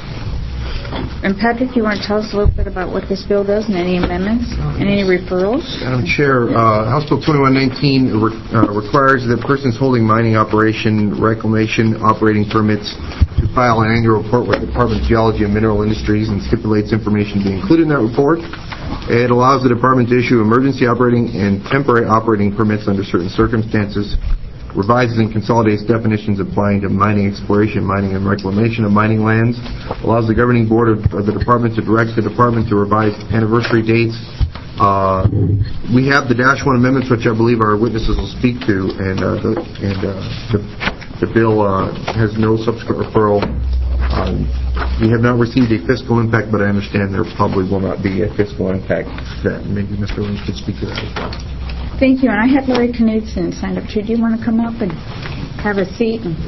And Patrick, you want to tell us a little bit about what this bill does and any amendments and any referrals? Madam Chair, uh, House Bill twenty-one nineteen re- uh, requires that persons holding mining operation, reclamation, operating permits to file an annual report with the Department of Geology and Mineral Industries and stipulates information be included in that report. It allows the department to issue emergency operating and temporary operating permits under certain circumstances, revises and consolidates definitions applying to mining exploration, mining and reclamation of mining lands, allows the governing board of, of the department to direct the department to revise anniversary dates. Uh, we have the dash one amendments, which I believe our witnesses will speak to, and uh, the, and uh, the, the bill uh, has no subsequent referral. Um, we have not received a fiscal impact, but I understand there probably will not be a fiscal impact. That maybe Mister Lynch could speak to that as well. Thank you. And I have Larry Knudsen signed up too. Do you want to come up and have a seat? And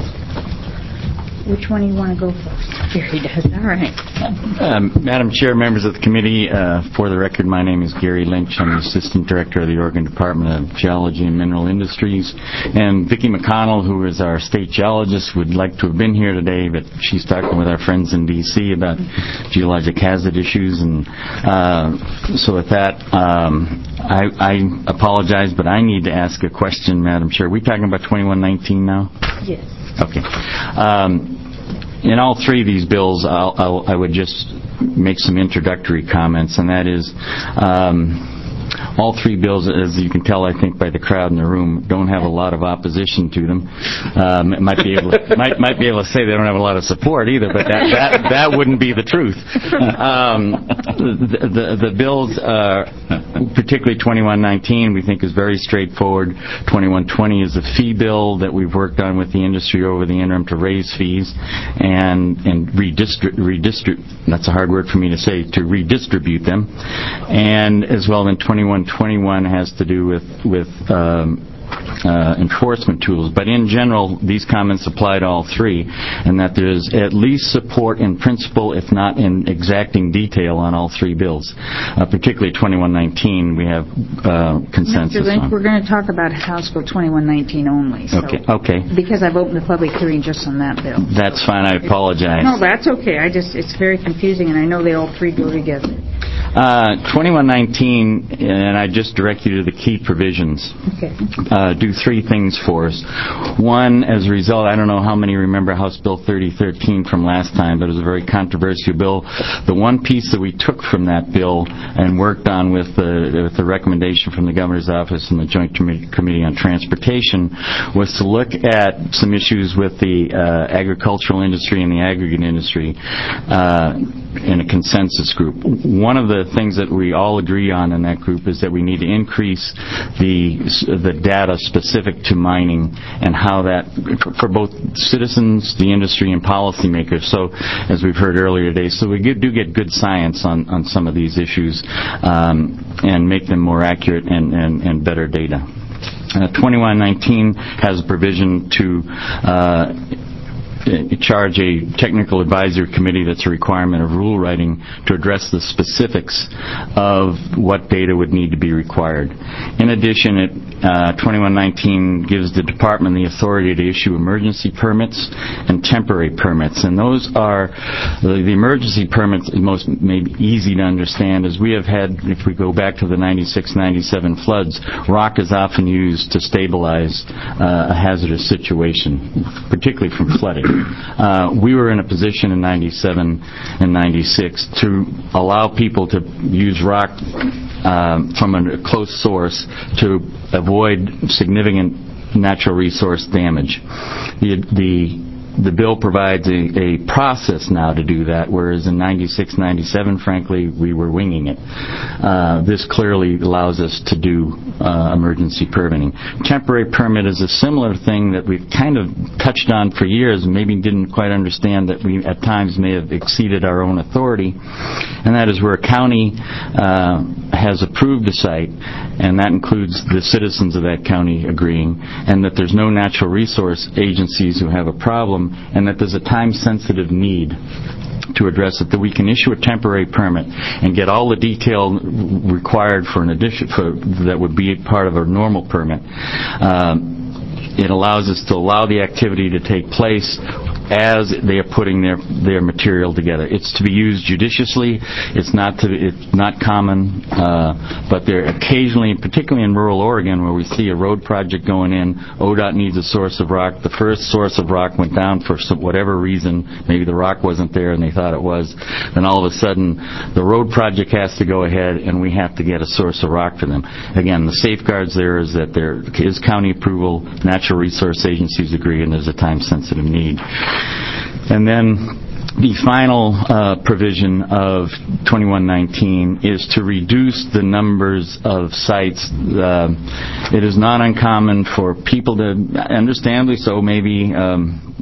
which one do you want to go first? Here he does. All right. Um, Madam Chair, members of the committee, uh, for the record, my name is Gary Lynch. I'm the Assistant Director of the Oregon Department of Geology and Mineral Industries. And Vicki McConnell, who is our state geologist, would like to have been here today, but she's talking with our friends in D C about geologic hazard issues. And uh, so with that, um, I, I apologize, but I need to ask a question, Madam Chair. Are we talking about twenty-one nineteen now? Yes. Okay. Um, in all three of these bills, I'll, I'll, I would just make some introductory comments, and that is, um, all three bills, as you can tell, I think, by the crowd in the room, don't have a lot of opposition to them. Um, might be able to, might, might be able to say they don't have a lot of support either, but that that, that wouldn't be the truth. Um, the, the, the bills, uh, particularly twenty-one nineteen, we think is very straightforward. twenty-one twenty is a fee bill that we've worked on with the industry over the interim to raise fees and and redistribute. Redistrib- that's a hard word for me to say, to redistribute them, and as well then twenty-one twenty-one has to do with with um, uh, enforcement tools. But in general, these comments apply to all three, and that there's at least support in principle, if not in exacting detail, on all three bills. Uh, particularly twenty-one nineteen, we have uh, consensus Mister Lynch, on. we're going to talk about House Bill twenty-one nineteen only. So Okay. Okay. Because I've opened the public hearing just on that bill. That's fine. I apologize. No, that's okay. I just, it's very confusing, and I know they all three go together. Uh, twenty-one nineteen, and I just direct you to the key provisions. Okay. Uh, do three things for us. One, as a result, I don't know how many remember House Bill thirty thirteen from last time, but it was a very controversial bill. The one piece that we took from that bill and worked on with the, with the recommendation from the Governor's Office and the Joint Committee on Transportation was to look at some issues with the uh, agricultural industry and the aggregate industry uh, in a consensus group. One of the things that we all agree on in that group is that we need to increase the the data specific to mining and how that, for both citizens, the industry, and policymakers. So, as we've heard earlier today, so we do get good science on, on some of these issues um, and make them more accurate and, and, and better data. Uh, twenty-one nineteen has a provision to uh, charge a technical advisory committee that's a requirement of rule writing to address the specifics of what data would need to be required. In addition, it, uh, twenty-one nineteen gives the department the authority to issue emergency permits and temporary permits. And those are, the, the emergency permits, most maybe easy to understand, as we have had, if we go back to the ninety-six ninety-seven floods, rock is often used to stabilize uh, a hazardous situation, particularly from flooding. Uh, we were in a position in ninety-seven and ninety-six to allow people to use rock um, from a close source to avoid significant natural resource damage. The, the The bill provides a, a process now to do that, whereas in ninety-six ninety-seven, frankly, we were winging it. Uh, this clearly allows us to do uh, emergency permitting. Temporary permit is a similar thing that we've kind of touched on for years, and maybe didn't quite understand that we at times may have exceeded our own authority, and that is where a county uh, has approved a site, and that includes the citizens of that county agreeing, and that there's no natural resource agencies who have a problem, and that there's a time-sensitive need to address it, that we can issue a temporary permit and get all the detail required for an addition for, that would be part of a normal permit. Um, it allows us to allow the activity to take place as they are putting their their material together. It's to be used judiciously. It's not to it's not common, uh, but there occasionally, particularly in rural Oregon, where we see a road project going in, O D O T needs a source of rock. The first source of rock went down for some, whatever reason. Maybe the rock wasn't there and they thought it was. Then all of a sudden, the road project has to go ahead, and we have to get a source of rock for them. Again, the safeguards there is that there is county approval, natural resource agencies agree, and there's a time-sensitive need. And then the final uh, provision of twenty-one nineteen is to reduce the numbers of sites. Uh, it is not uncommon for people to, understandably so, maybe um,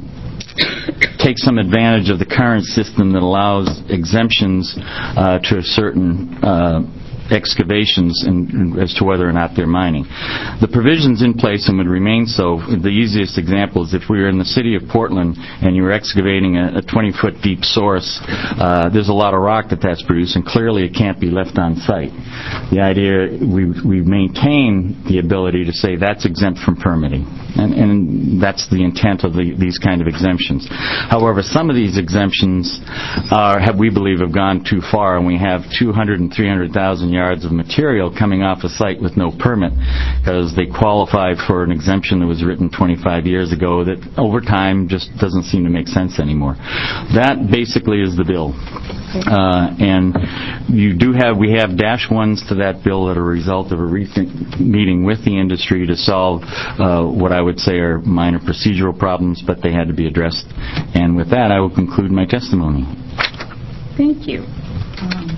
take some advantage of the current system that allows exemptions uh, to a certain uh, excavations in, as to whether or not they're mining. The provisions in place and would remain so. The easiest example is if we were in the city of Portland and you were excavating a twenty-foot deep source, uh, there's a lot of rock that that's produced, and clearly it can't be left on site. The idea, we we maintain the ability to say that's exempt from permitting, and, and that's the intent of the, these kind of exemptions. However, some of these exemptions are, have, we believe, have gone too far, and we have two hundred and three hundred thousand yards of material coming off a site with no permit because they qualified for an exemption that was written twenty-five years ago that over time just doesn't seem to make sense anymore. That basically is the bill. Uh, and you do have, we have dash ones to that bill that are a result of a recent meeting with the industry to solve uh, what I would say are minor procedural problems, but they had to be addressed. And with that, I will conclude my testimony. Thank you. Um,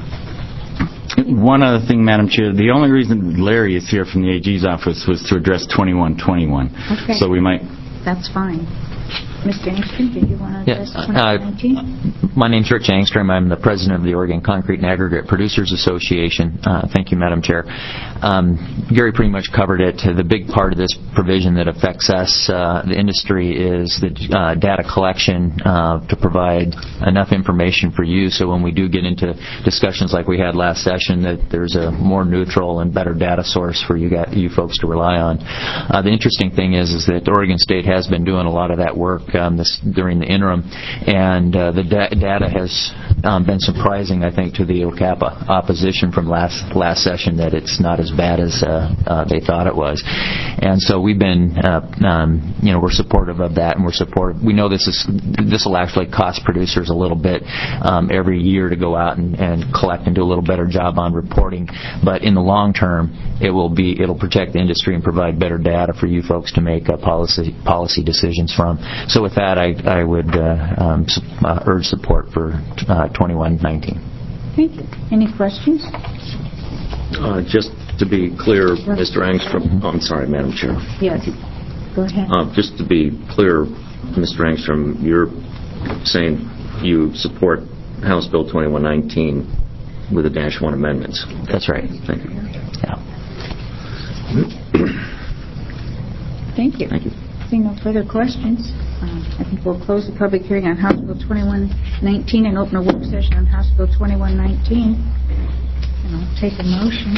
One other thing, Madam Chair, the only reason Larry is here from the A G's office was to address twenty-one twenty-one. Okay. So we might... That's fine. Mister Engstrom, did you want to address Yes, twenty nineteen? uh, my name's Rich Engstrom. I'm the president of the Oregon Concrete and Aggregate Producers Association. Uh, thank you, Madam Chair. Um, Gary pretty much covered it. The big part of this provision that affects us, uh, the industry, is the uh, data collection uh, to provide enough information for you so when we do get into discussions like we had last session, that there's a more neutral and better data source for you, got, you folks to rely on. Uh, the interesting thing is, is that Oregon State has been doing a lot of that work Um, this, during the interim, and uh, the da- data has um, been surprising, I think, to the O C A P A opposition from last last session, that it's not as bad as uh, uh, they thought it was. And so we've been, uh, um, you know, we're supportive of that, and we're supportive. We know this is this will actually cost producers a little bit um, every year to go out and, and collect and do a little better job on reporting, but in the long term, it will be it'll protect the industry and provide better data for you folks to make uh, policy policy decisions from. So with that, I, I would uh, um, su- uh, urge support for uh, twenty-one nineteen. Thank you. Any questions? Uh, just to be clear, Mister Engstrom, oh, I'm sorry, Madam Chair. Yes. Go ahead. Uh, just to be clear, Mister Engstrom, you're saying you support House Bill twenty-one nineteen with the dash one amendments. That's right. Thank you. Yeah. Thank you. Thank you. Seeing no further questions, um, I think we'll close the public hearing on House Bill twenty-one nineteen and open a work session on House Bill twenty-one nineteen. And I'll take a motion.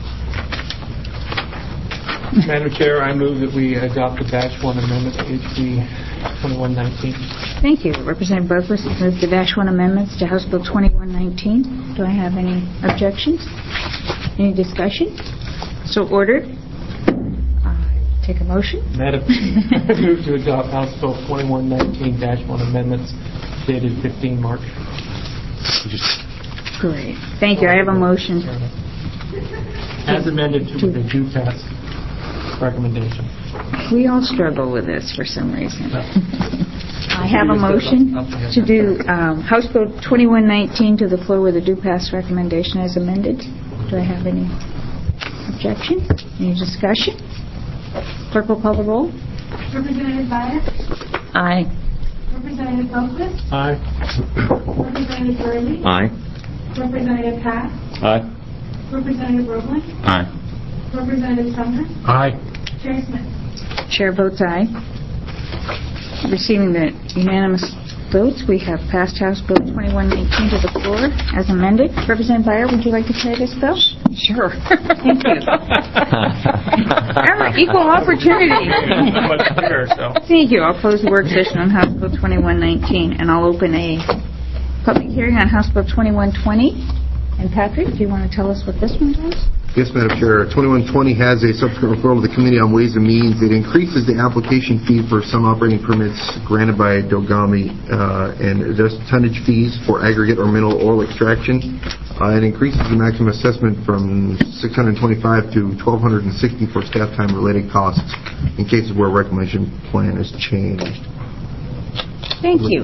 Madam Chair, I move that we adopt the Dash one Amendment to H B twenty-one nineteen. Thank you. Representative Berkowitz has moved the Dash one amendments to House Bill twenty-one nineteen. Do I have any objections? Any discussion? So ordered. Uh, take a motion. Madam Chair, I move to adopt House Bill twenty-one nineteen Dash one amendments dated fifteen March. Great. Thank you. I have a motion. As amended to the due pass recommendation. We all struggle with this for some reason. I have a motion to do um, House Bill twenty-one nineteen to the floor with a due pass recommendation as amended. Do I have any objection? Any discussion? Clerk will call the roll. Representative Byers? Aye. Representative Berkowitz? Aye. Representative Burley? Aye. Representative Haas? Aye. Representative Roebling? Aye. Representative Sumner? Aye. Chair Smith? Chair votes aye. Receiving the unanimous votes, we have passed House Bill twenty-one nineteen to the floor as amended. Representative Byer, would you like to play this bill? Sure. Thank you. Remember, equal opportunity. Thank you. I'll close the work session on House Bill twenty-one nineteen, and I'll open a public hearing on House Bill twenty-one twenty. And Patrick, do you want to tell us what this one does? Yes, Madam Chair. twenty-one twenty has a subsequent referral to the Committee on Ways and Means. It increases the application fee for some operating permits granted by Dogami uh, and adjusts tonnage fees for aggregate or mineral oil extraction. Uh, it increases the maximum assessment from six hundred twenty-five to twelve sixty for staff time related costs in cases where a reclamation plan is changed. Thank you.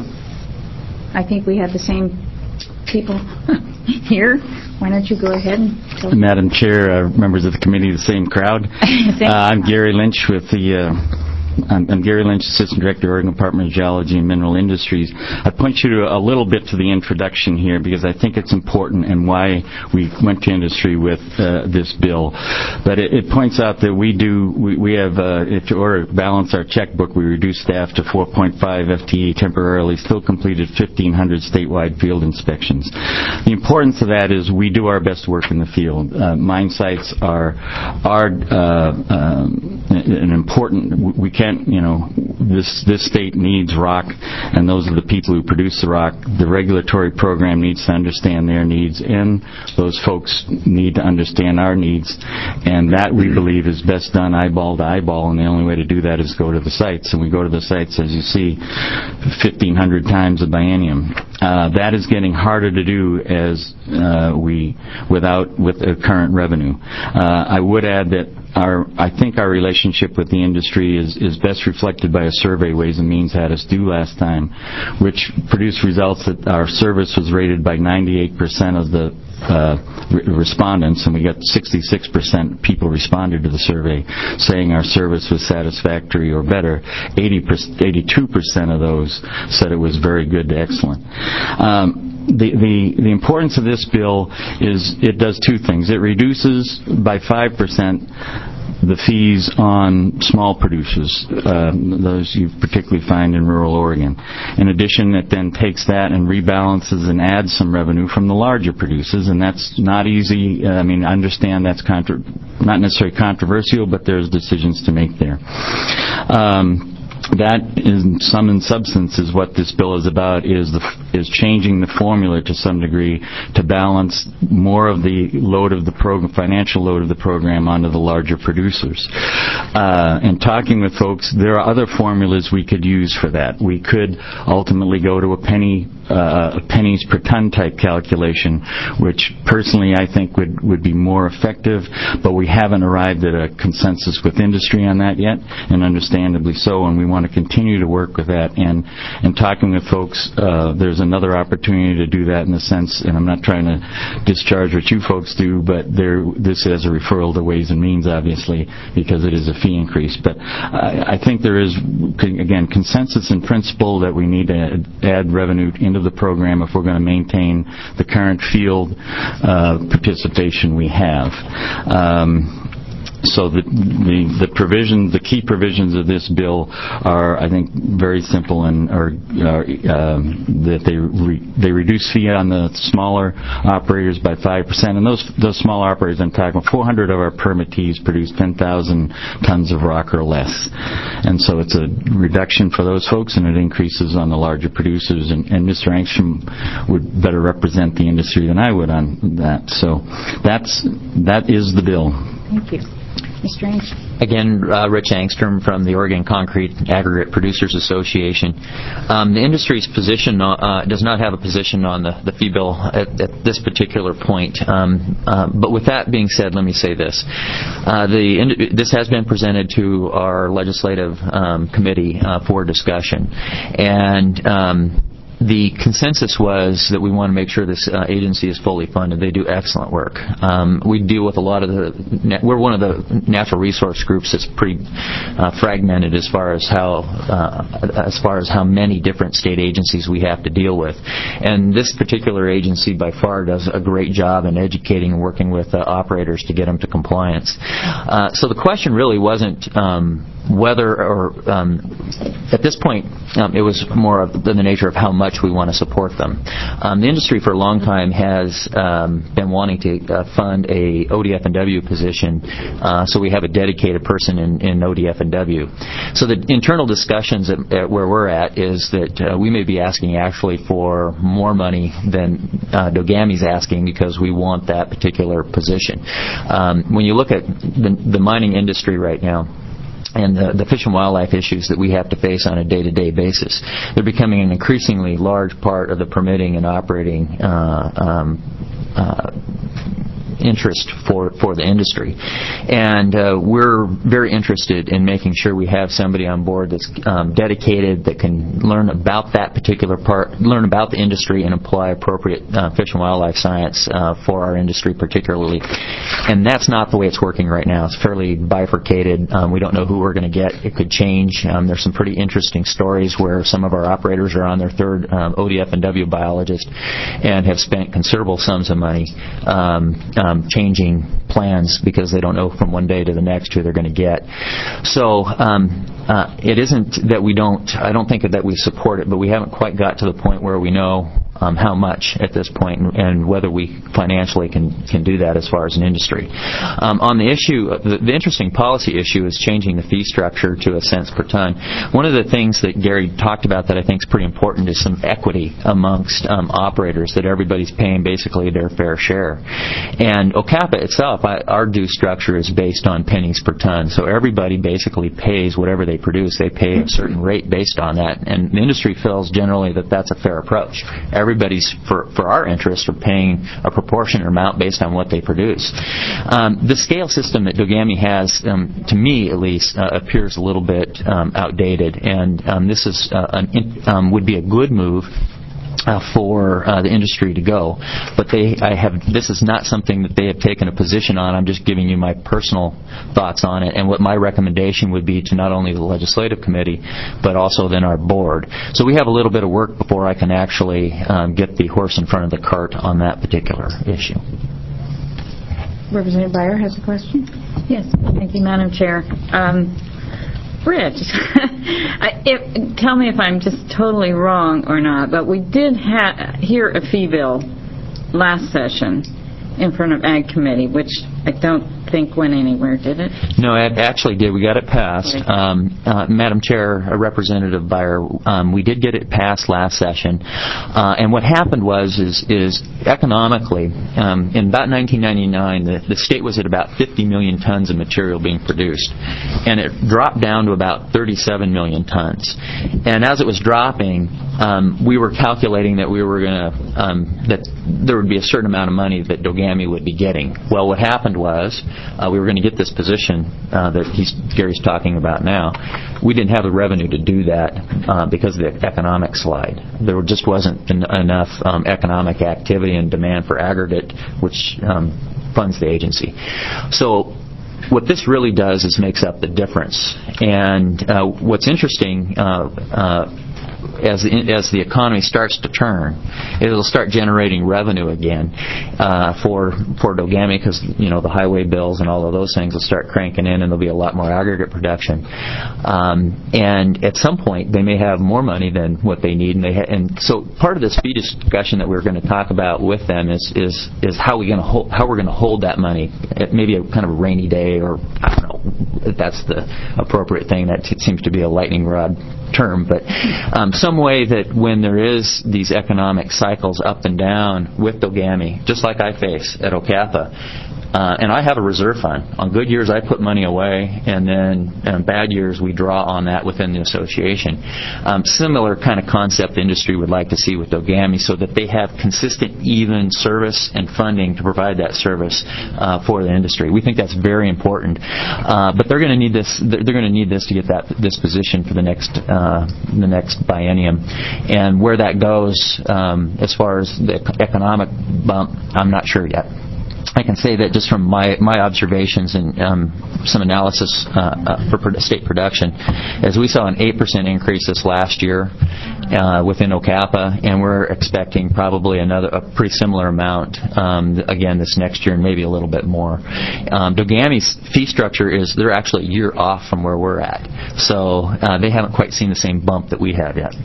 I think we have the same people here. Why don't you go ahead and tell them? Madam Chair, uh, members of the committee, the same crowd. uh, I'm Gary Lynch with the uh, I'm, I'm Gary Lynch, Assistant Director, Oregon Department of Geology and Mineral Industries. I point you to a little bit to the introduction here because I think it's important and why we went to industry with uh, this bill. But it, it points out that we do, we, we have, uh, if you order balance our checkbook, we reduced staff to four point five F T E temporarily, still completed fifteen hundred statewide field inspections. The importance of that is we do our best work in the field. Uh, mine sites are, are uh, um, an important, we can't you know, this this state needs rock, and those are the people who produce the rock. The regulatory program needs to understand their needs, and those folks need to understand our needs. And that, we believe, is best done eyeball to eyeball, and the only way to do that is go to the sites. And we go to the sites, as you see, fifteen hundred times a biennium. Uh, that is getting harder to do as uh, we, without, with the current revenue. Uh, I would add that Our, I think our relationship with the industry is, is best reflected by a survey Ways and Means had us do last time, which produced results that our service was rated by ninety-eight percent of the uh, re- respondents, and we got sixty-six percent people responded to the survey saying our service was satisfactory or better. eighty-two percent of those said it was very good to excellent. Um, The, the, the importance of this bill is it does two things. It reduces by five percent the fees on small producers, um, those you particularly find in rural Oregon. In addition, it then takes that and rebalances and adds some revenue from the larger producers, and that's not easy. Uh, I mean, I understand that's contra- not necessarily controversial, but there's decisions to make there. Um, That, in sum and substance, is what this bill is about, is the, is changing the formula to some degree to balance more of the load of the program, financial load of the program onto the larger producers. Uh, and talking with folks, there are other formulas we could use for that. We could ultimately go to a penny, uh, pennies per ton type calculation, which personally I think would, would be more effective, but we haven't arrived at a consensus with industry on that yet, and understandably so, and we want to continue to work with that. And in talking with folks, uh, there's another opportunity to do that in the sense, and I'm not trying to discharge what you folks do, but there, this is a referral to Ways and Means, obviously, because it is a fee increase. But I, I think there is, again, consensus in principle that we need to add revenue into the program if we're going to maintain the current field uh, participation we have. Um, so the, the the provision, the key provisions of this bill are, I think, very simple and are, are uh, that they re, they reduce fee on the smaller operators by five percent, and those those smaller operators, I'm talking about four hundred of our permittees produce ten thousand tons of rock or less, and so it's a reduction for those folks, and it increases on the larger producers. And, and Mister Angstrom would better represent the industry than I would on that. So that's that is the bill. Thank you. Mister Angstrom. Again, uh, Rich Angstrom from the Oregon Concrete Aggregate Producers Association. Um, the industry's position uh, does not have a position on the, the fee bill at, at this particular point. Um, uh, but with that being said, let me say this. Uh, the This has been presented to our legislative um, committee uh, for discussion. And um, the consensus was that we want to make sure this uh, agency is fully funded. They do excellent work. Um, we deal with a lot of the, we're one of the natural resource groups that's pretty uh, fragmented as far as how, uh, as far as how many different state agencies we have to deal with. And this particular agency by far does a great job in educating and working with uh, operators to get them to compliance. Uh, so the question really wasn't um, whether or, um, at this point, um, it was more of the nature of how much we want to support them. Um, the industry for a long time has um, been wanting to uh, fund a O D F and W position, uh, so we have a dedicated person in, in O D F and W. So the internal discussions at, at where we're at is that uh, we may be asking actually for more money than uh, Dogami's asking because we want that particular position. Um, when you look at the, the mining industry right now, and the, the fish and wildlife issues that we have to face on a day-to-day basis, they're becoming an increasingly large part of the permitting and operating uh, um, uh, interest for, for the industry. And uh, we're very interested in making sure we have somebody on board that's um, dedicated, that can learn about that particular part, learn about the industry and apply appropriate uh, fish and wildlife science uh, for our industry particularly. And that's not the way it's working right now. It's fairly bifurcated. Um, we don't know who we're going to get. It could change. Um, there's some pretty interesting stories where some of our operators are on their third um, O D F and W biologist and have spent considerable sums of money um, um, changing plans because they don't know from one day to the next who they're going to get. So um, uh, it isn't that we don't, I don't think that we support it, but we haven't quite got to the point where we know Um, how much at this point, and, and whether we financially can can do that as far as an industry. Um, on the issue, the, the interesting policy issue is changing the fee structure to a cents per ton. One of the things that Gary talked about that I think is pretty important is some equity amongst um, operators, that everybody's paying basically their fair share. And O C A P A itself, I, our due structure is based on pennies per ton, so everybody basically pays whatever they produce. They pay a certain rate based on that, and the industry feels generally that that's a fair approach. Everybody's, for, for our interests, are paying a proportionate amount based on what they produce. Um, the scale system that Dogami has, um, to me at least, uh, appears a little bit um, outdated, and um, this is uh, an, um, would be a good move Uh, for uh, the industry to go, but they, I have. This is not something that they have taken a position on. I'm just giving you my personal thoughts on it, and what my recommendation would be to not only the legislative committee, but also then our board. So we have a little bit of work before I can actually um, get the horse in front of the cart on that particular issue. Representative Beyer has a question. Yes, thank you, Madam Chair. Um, Rich, I, if, tell me if I'm just totally wrong or not, but we did ha- hear a fee bill last session in front of Ag Committee, which I don't think went anywhere, did it? No, it actually did. We got it passed. Um, uh, Madam Chair, Representative Beyer, um, we did get it passed last session. Uh, and what happened was, is, is economically, um, in about nineteen ninety-nine, the, the state was at about fifty million tons of material being produced. And it dropped down to about thirty-seven million tons. And as it was dropping, um, we were calculating that we were going to, um, that there would be a certain amount of money that Dogami would be getting. Well, what happened was, uh, we were going to get this position uh, that he's, Gary's talking about now. We didn't have the revenue to do that uh, because of the economic slide. There just wasn't en- enough um, economic activity and demand for aggregate, which um, funds the agency. So what this really does is makes up the difference. And uh, what's interesting, uh, uh, as the, as the economy starts to turn, it'll start generating revenue again uh, for for Dogami, because you know the highway bills and all of those things will start cranking in, and there'll be a lot more aggregate production. Um, and at some point, they may have more money than what they need, and they ha- and so part of this fee discussion that we're going to talk about with them is is is how we going to hold how we're going to hold that money at maybe a kind of a rainy day, or I don't know if that's the appropriate thing. That t- seems to be a lightning rod term, but um, some way that when there is these economic cycles up and down with Dogami, just like I face at Ocapa. Uh, and I have a reserve fund. On good years, I put money away, and then on bad years, we draw on that within the association. Um, similar kind of concept the industry would like to see with Dogami, so that they have consistent, even service and funding to provide that service uh, for the industry. We think that's very important. Uh, but they're going to need this. They're going to need this to get that this position for the next uh, the next biennium. And where that goes, um, as far as the economic bump, I'm not sure yet. I can say that just from my, my observations and um, some analysis uh, uh, for state production, as we saw an eight percent increase this last year uh, within Ocapa, and we're expecting probably another a pretty similar amount um, again this next year, and maybe a little bit more. Um, Dogami's fee structure is they're actually a year off from where we're at, so uh, they haven't quite seen the same bump that we have yet.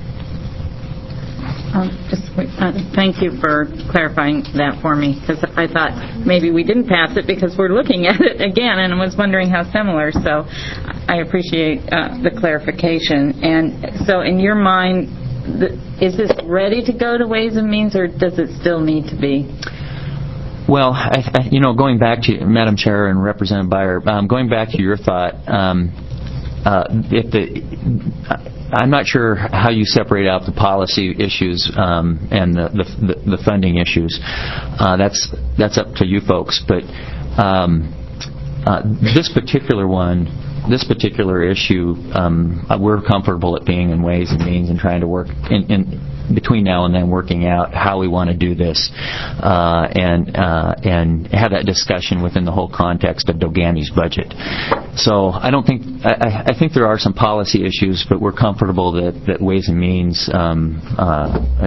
Um, just, uh, thank you for clarifying that for me, because I thought maybe we didn't pass it because we're looking at it again, and I was wondering how similar. So I appreciate uh, the clarification. And so in your mind, the, is this ready to go to Ways and Means, or does it still need to be? Well, I, I, you know, going back to Madam Chair and Representative Beyer, um, going back to your thought, um, uh, if the uh, I'm not sure how you separate out the policy issues um, and the, the, the funding issues. Uh, that's that's up to you folks. But um, uh, this particular one, this particular issue, um, we're comfortable at being in Ways and Means and trying to work in, in between now and then, working out how we want to do this uh, and uh, and have that discussion within the whole context of Dogami's budget. So I don't think I, I think there are some policy issues, but we're comfortable that, that Ways and Means um, uh,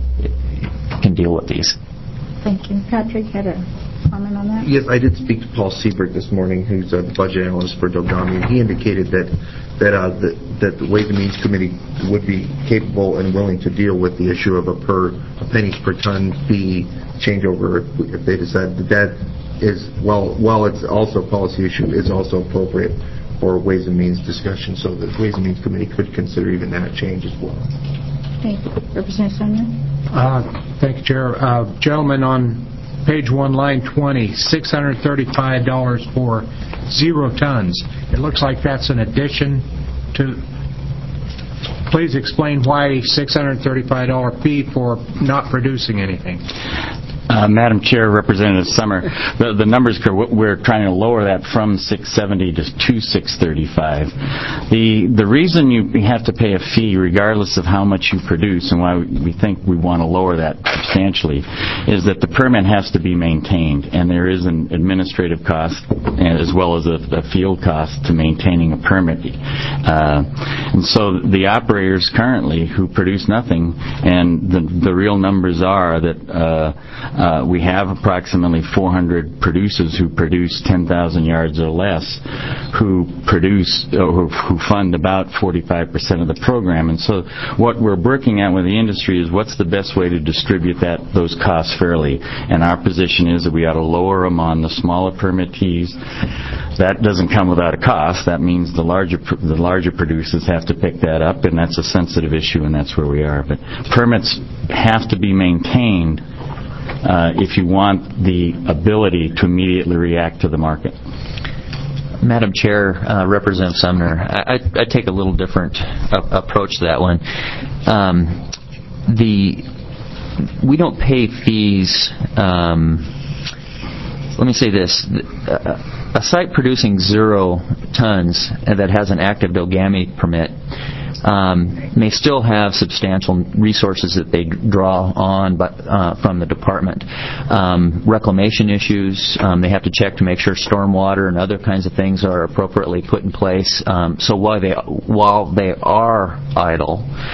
can deal with these. Thank you. Patrick, had a comment on that? Yes, I did speak to Paul Siebert this morning, who's uh, the budget analyst for Dogami, and he indicated that that uh, the, that the Ways and Means Committee would be capable and willing to deal with the issue of a per a pennies per ton fee changeover if, if they decide that that is, well, while it's also a policy issue, is also appropriate for Ways and Means discussion, so the Ways and Means Committee could consider even that change as well. Thank you. Representative Sumner? Uh, thank you, Chair. Uh, gentlemen, on page one, line twenty, six hundred thirty-five dollars for zero tons. It looks like that's an addition to... Please explain why six hundred thirty-five dollars fee for not producing anything. Uh, Madam Chair, Representative Summer, the, the numbers, we're trying to lower that from six seventy to six thirty-five. The the reason you have to pay a fee, regardless of how much you produce, and why we think we want to lower that substantially, is that the permit has to be maintained, and there is an administrative cost as well as a, a field cost to maintaining a permit. Uh, and so the operators currently who produce nothing, and the the real numbers are that uh, Uh, we have approximately four hundred producers who produce ten thousand yards or less, who produce or who fund about forty-five percent of the program. And so what we're working at with the industry is what's the best way to distribute that those costs fairly. And our position is that we ought to lower them on the smaller permittees. That doesn't come without a cost. That means the larger the larger producers have to pick that up, and that's a sensitive issue, and that's where we are. But permits have to be maintained Uh, if you want the ability to immediately react to the market. Madam Chair, uh, Representative Sumner, I, I, I take a little different uh, approach to that one. Um, the we don't pay fees. Um, let me say this: a site producing zero tons that has an active Dogami permit Um, may still have substantial resources that they draw on but, uh, from the department. Um, reclamation issues, um, they have to check to make sure stormwater and other kinds of things are appropriately put in place. Um, so while they while they are idle,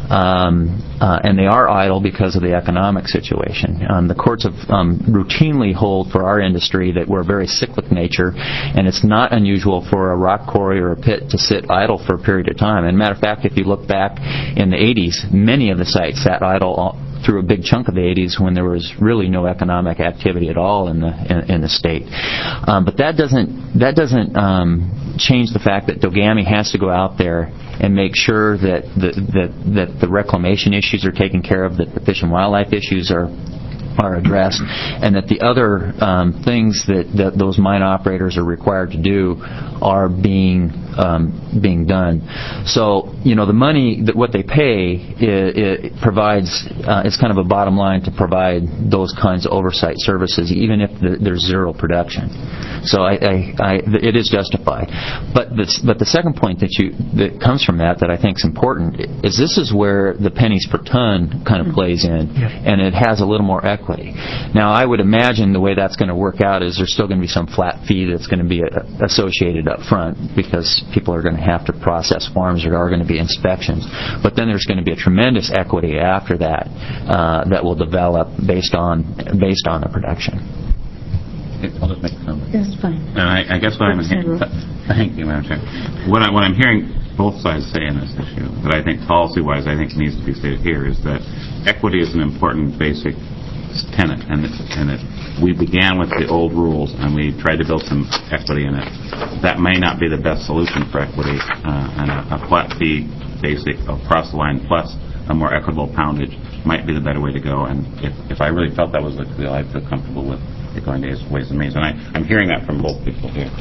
um, uh, and they are idle because of the economic situation. Um, the courts have um, routinely hold for our industry that we're a very cyclic nature, and it's not unusual for a rock quarry or a pit to sit idle for a period of time. And matter of fact, if you look back in the eighties, many of the sites sat idle all, through a big chunk of the eighties when there was really no economic activity at all in the in, in the state. Um, but that doesn't that doesn't um, change the fact that Dogami has to go out there and make sure that the, that that the reclamation issues are taken care of, that the fish and wildlife issues are are addressed, and that the other um, things that, that those mine operators are required to do are being um, being done. So, you know, the money that what they pay it, it provides uh, it's kind of a bottom line to provide those kinds of oversight services, even if the, there's zero production. So, I, I, I, it is justified. But the, but the second point that you that comes from that that I think is important is this is where the pennies per ton kind of plays in, yeah. and it has a little more equity. Now, I would imagine the way that's going to work out is there's still going to be some flat fee that's going to be associated up front because people are going to have to process forms. There are going to be inspections. But then there's going to be a tremendous equity after that uh, that will develop based on based on the production. I'll just make a comment. That's fine. And I, I guess what I'm hearing, thank you, Madam Chair. What, I, what I'm hearing both sides say in this issue, that I think policy-wise I think needs to be stated here, is that equity is an important basic tenet, and that, and that we began with the old rules and we tried to build some equity in it. That may not be the best solution for equity, uh, and a, a flat fee basic across the line plus a more equitable poundage might be the better way to go. And if, if I really felt that was the deal, I'd feel comfortable with it going to Ways and Means. And I, I'm hearing that from both people here.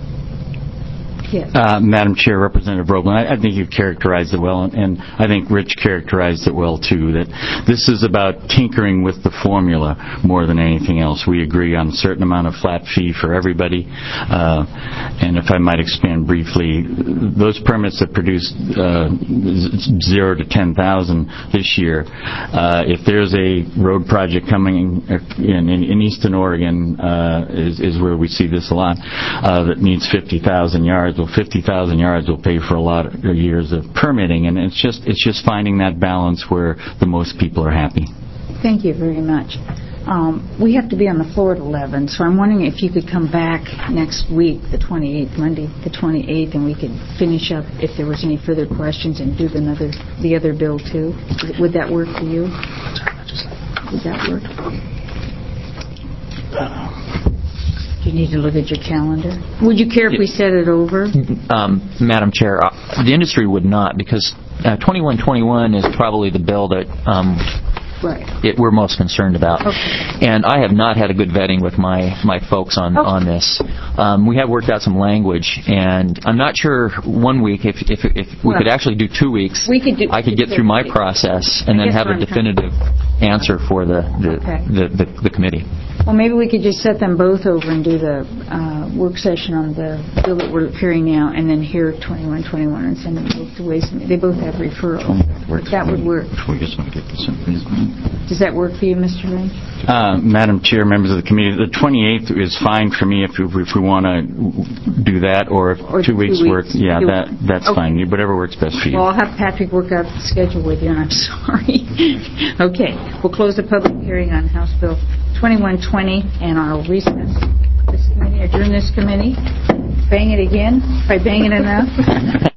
Yes. Uh, Madam Chair, Representative Roeblen, I, I think you've characterized it well, and, and I think Rich characterized it well, too, that this is about tinkering with the formula more than anything else. We agree on a certain amount of flat fee for everybody, uh, and if I might expand briefly, those permits that produced uh, zero to ten thousand this year, uh, if there's a road project coming in, in, in eastern Oregon, uh, is, is where we see this a lot, uh, that needs fifty thousand yards, fifty thousand yards will pay for a lot of years of permitting, and it's just it's just finding that balance where the most people are happy. Thank you very much. Um, we have to be on the floor at eleven, so I'm wondering if you could come back next week, the twenty-eighth, Monday the twenty-eighth, and we could finish up if there was any further questions and do the other, the other bill too. Would that work for you? Would that work? You need to look at your calendar. Would you care if we set it over? Um, Madam Chair, uh, the industry would not, because uh, twenty-one twenty-one is probably the bill that um, right. it, we're most concerned about. Okay. And I have not had a good vetting with my, my folks on, okay. on this. Um, we have worked out some language, and I'm not sure one week, if if, if we well, could actually do two weeks, we could do, I could get through my process and then have a definitive answer for the the, okay. the, the, the committee. Well, maybe we could just set them both over and do the uh, work session on the bill that we're hearing now, and then hear twenty-one twenty-one and send them both to Ways and Means. They both have referrals. If that would work. Does that work for you, Mister Lynch? Uh, Madam Chair, members of the committee, the twenty-eighth is fine for me if, if we want to do that, or if or two, two weeks, weeks work. Yeah, two that that's okay. fine. Whatever works best for you. Well, I'll have Patrick work out the schedule with you, and I'm sorry. Okay, we'll close the public hearing on House Bill twenty-one twenty, and I'll recess this committee, adjourn this committee. Bang it again. If I bang it enough.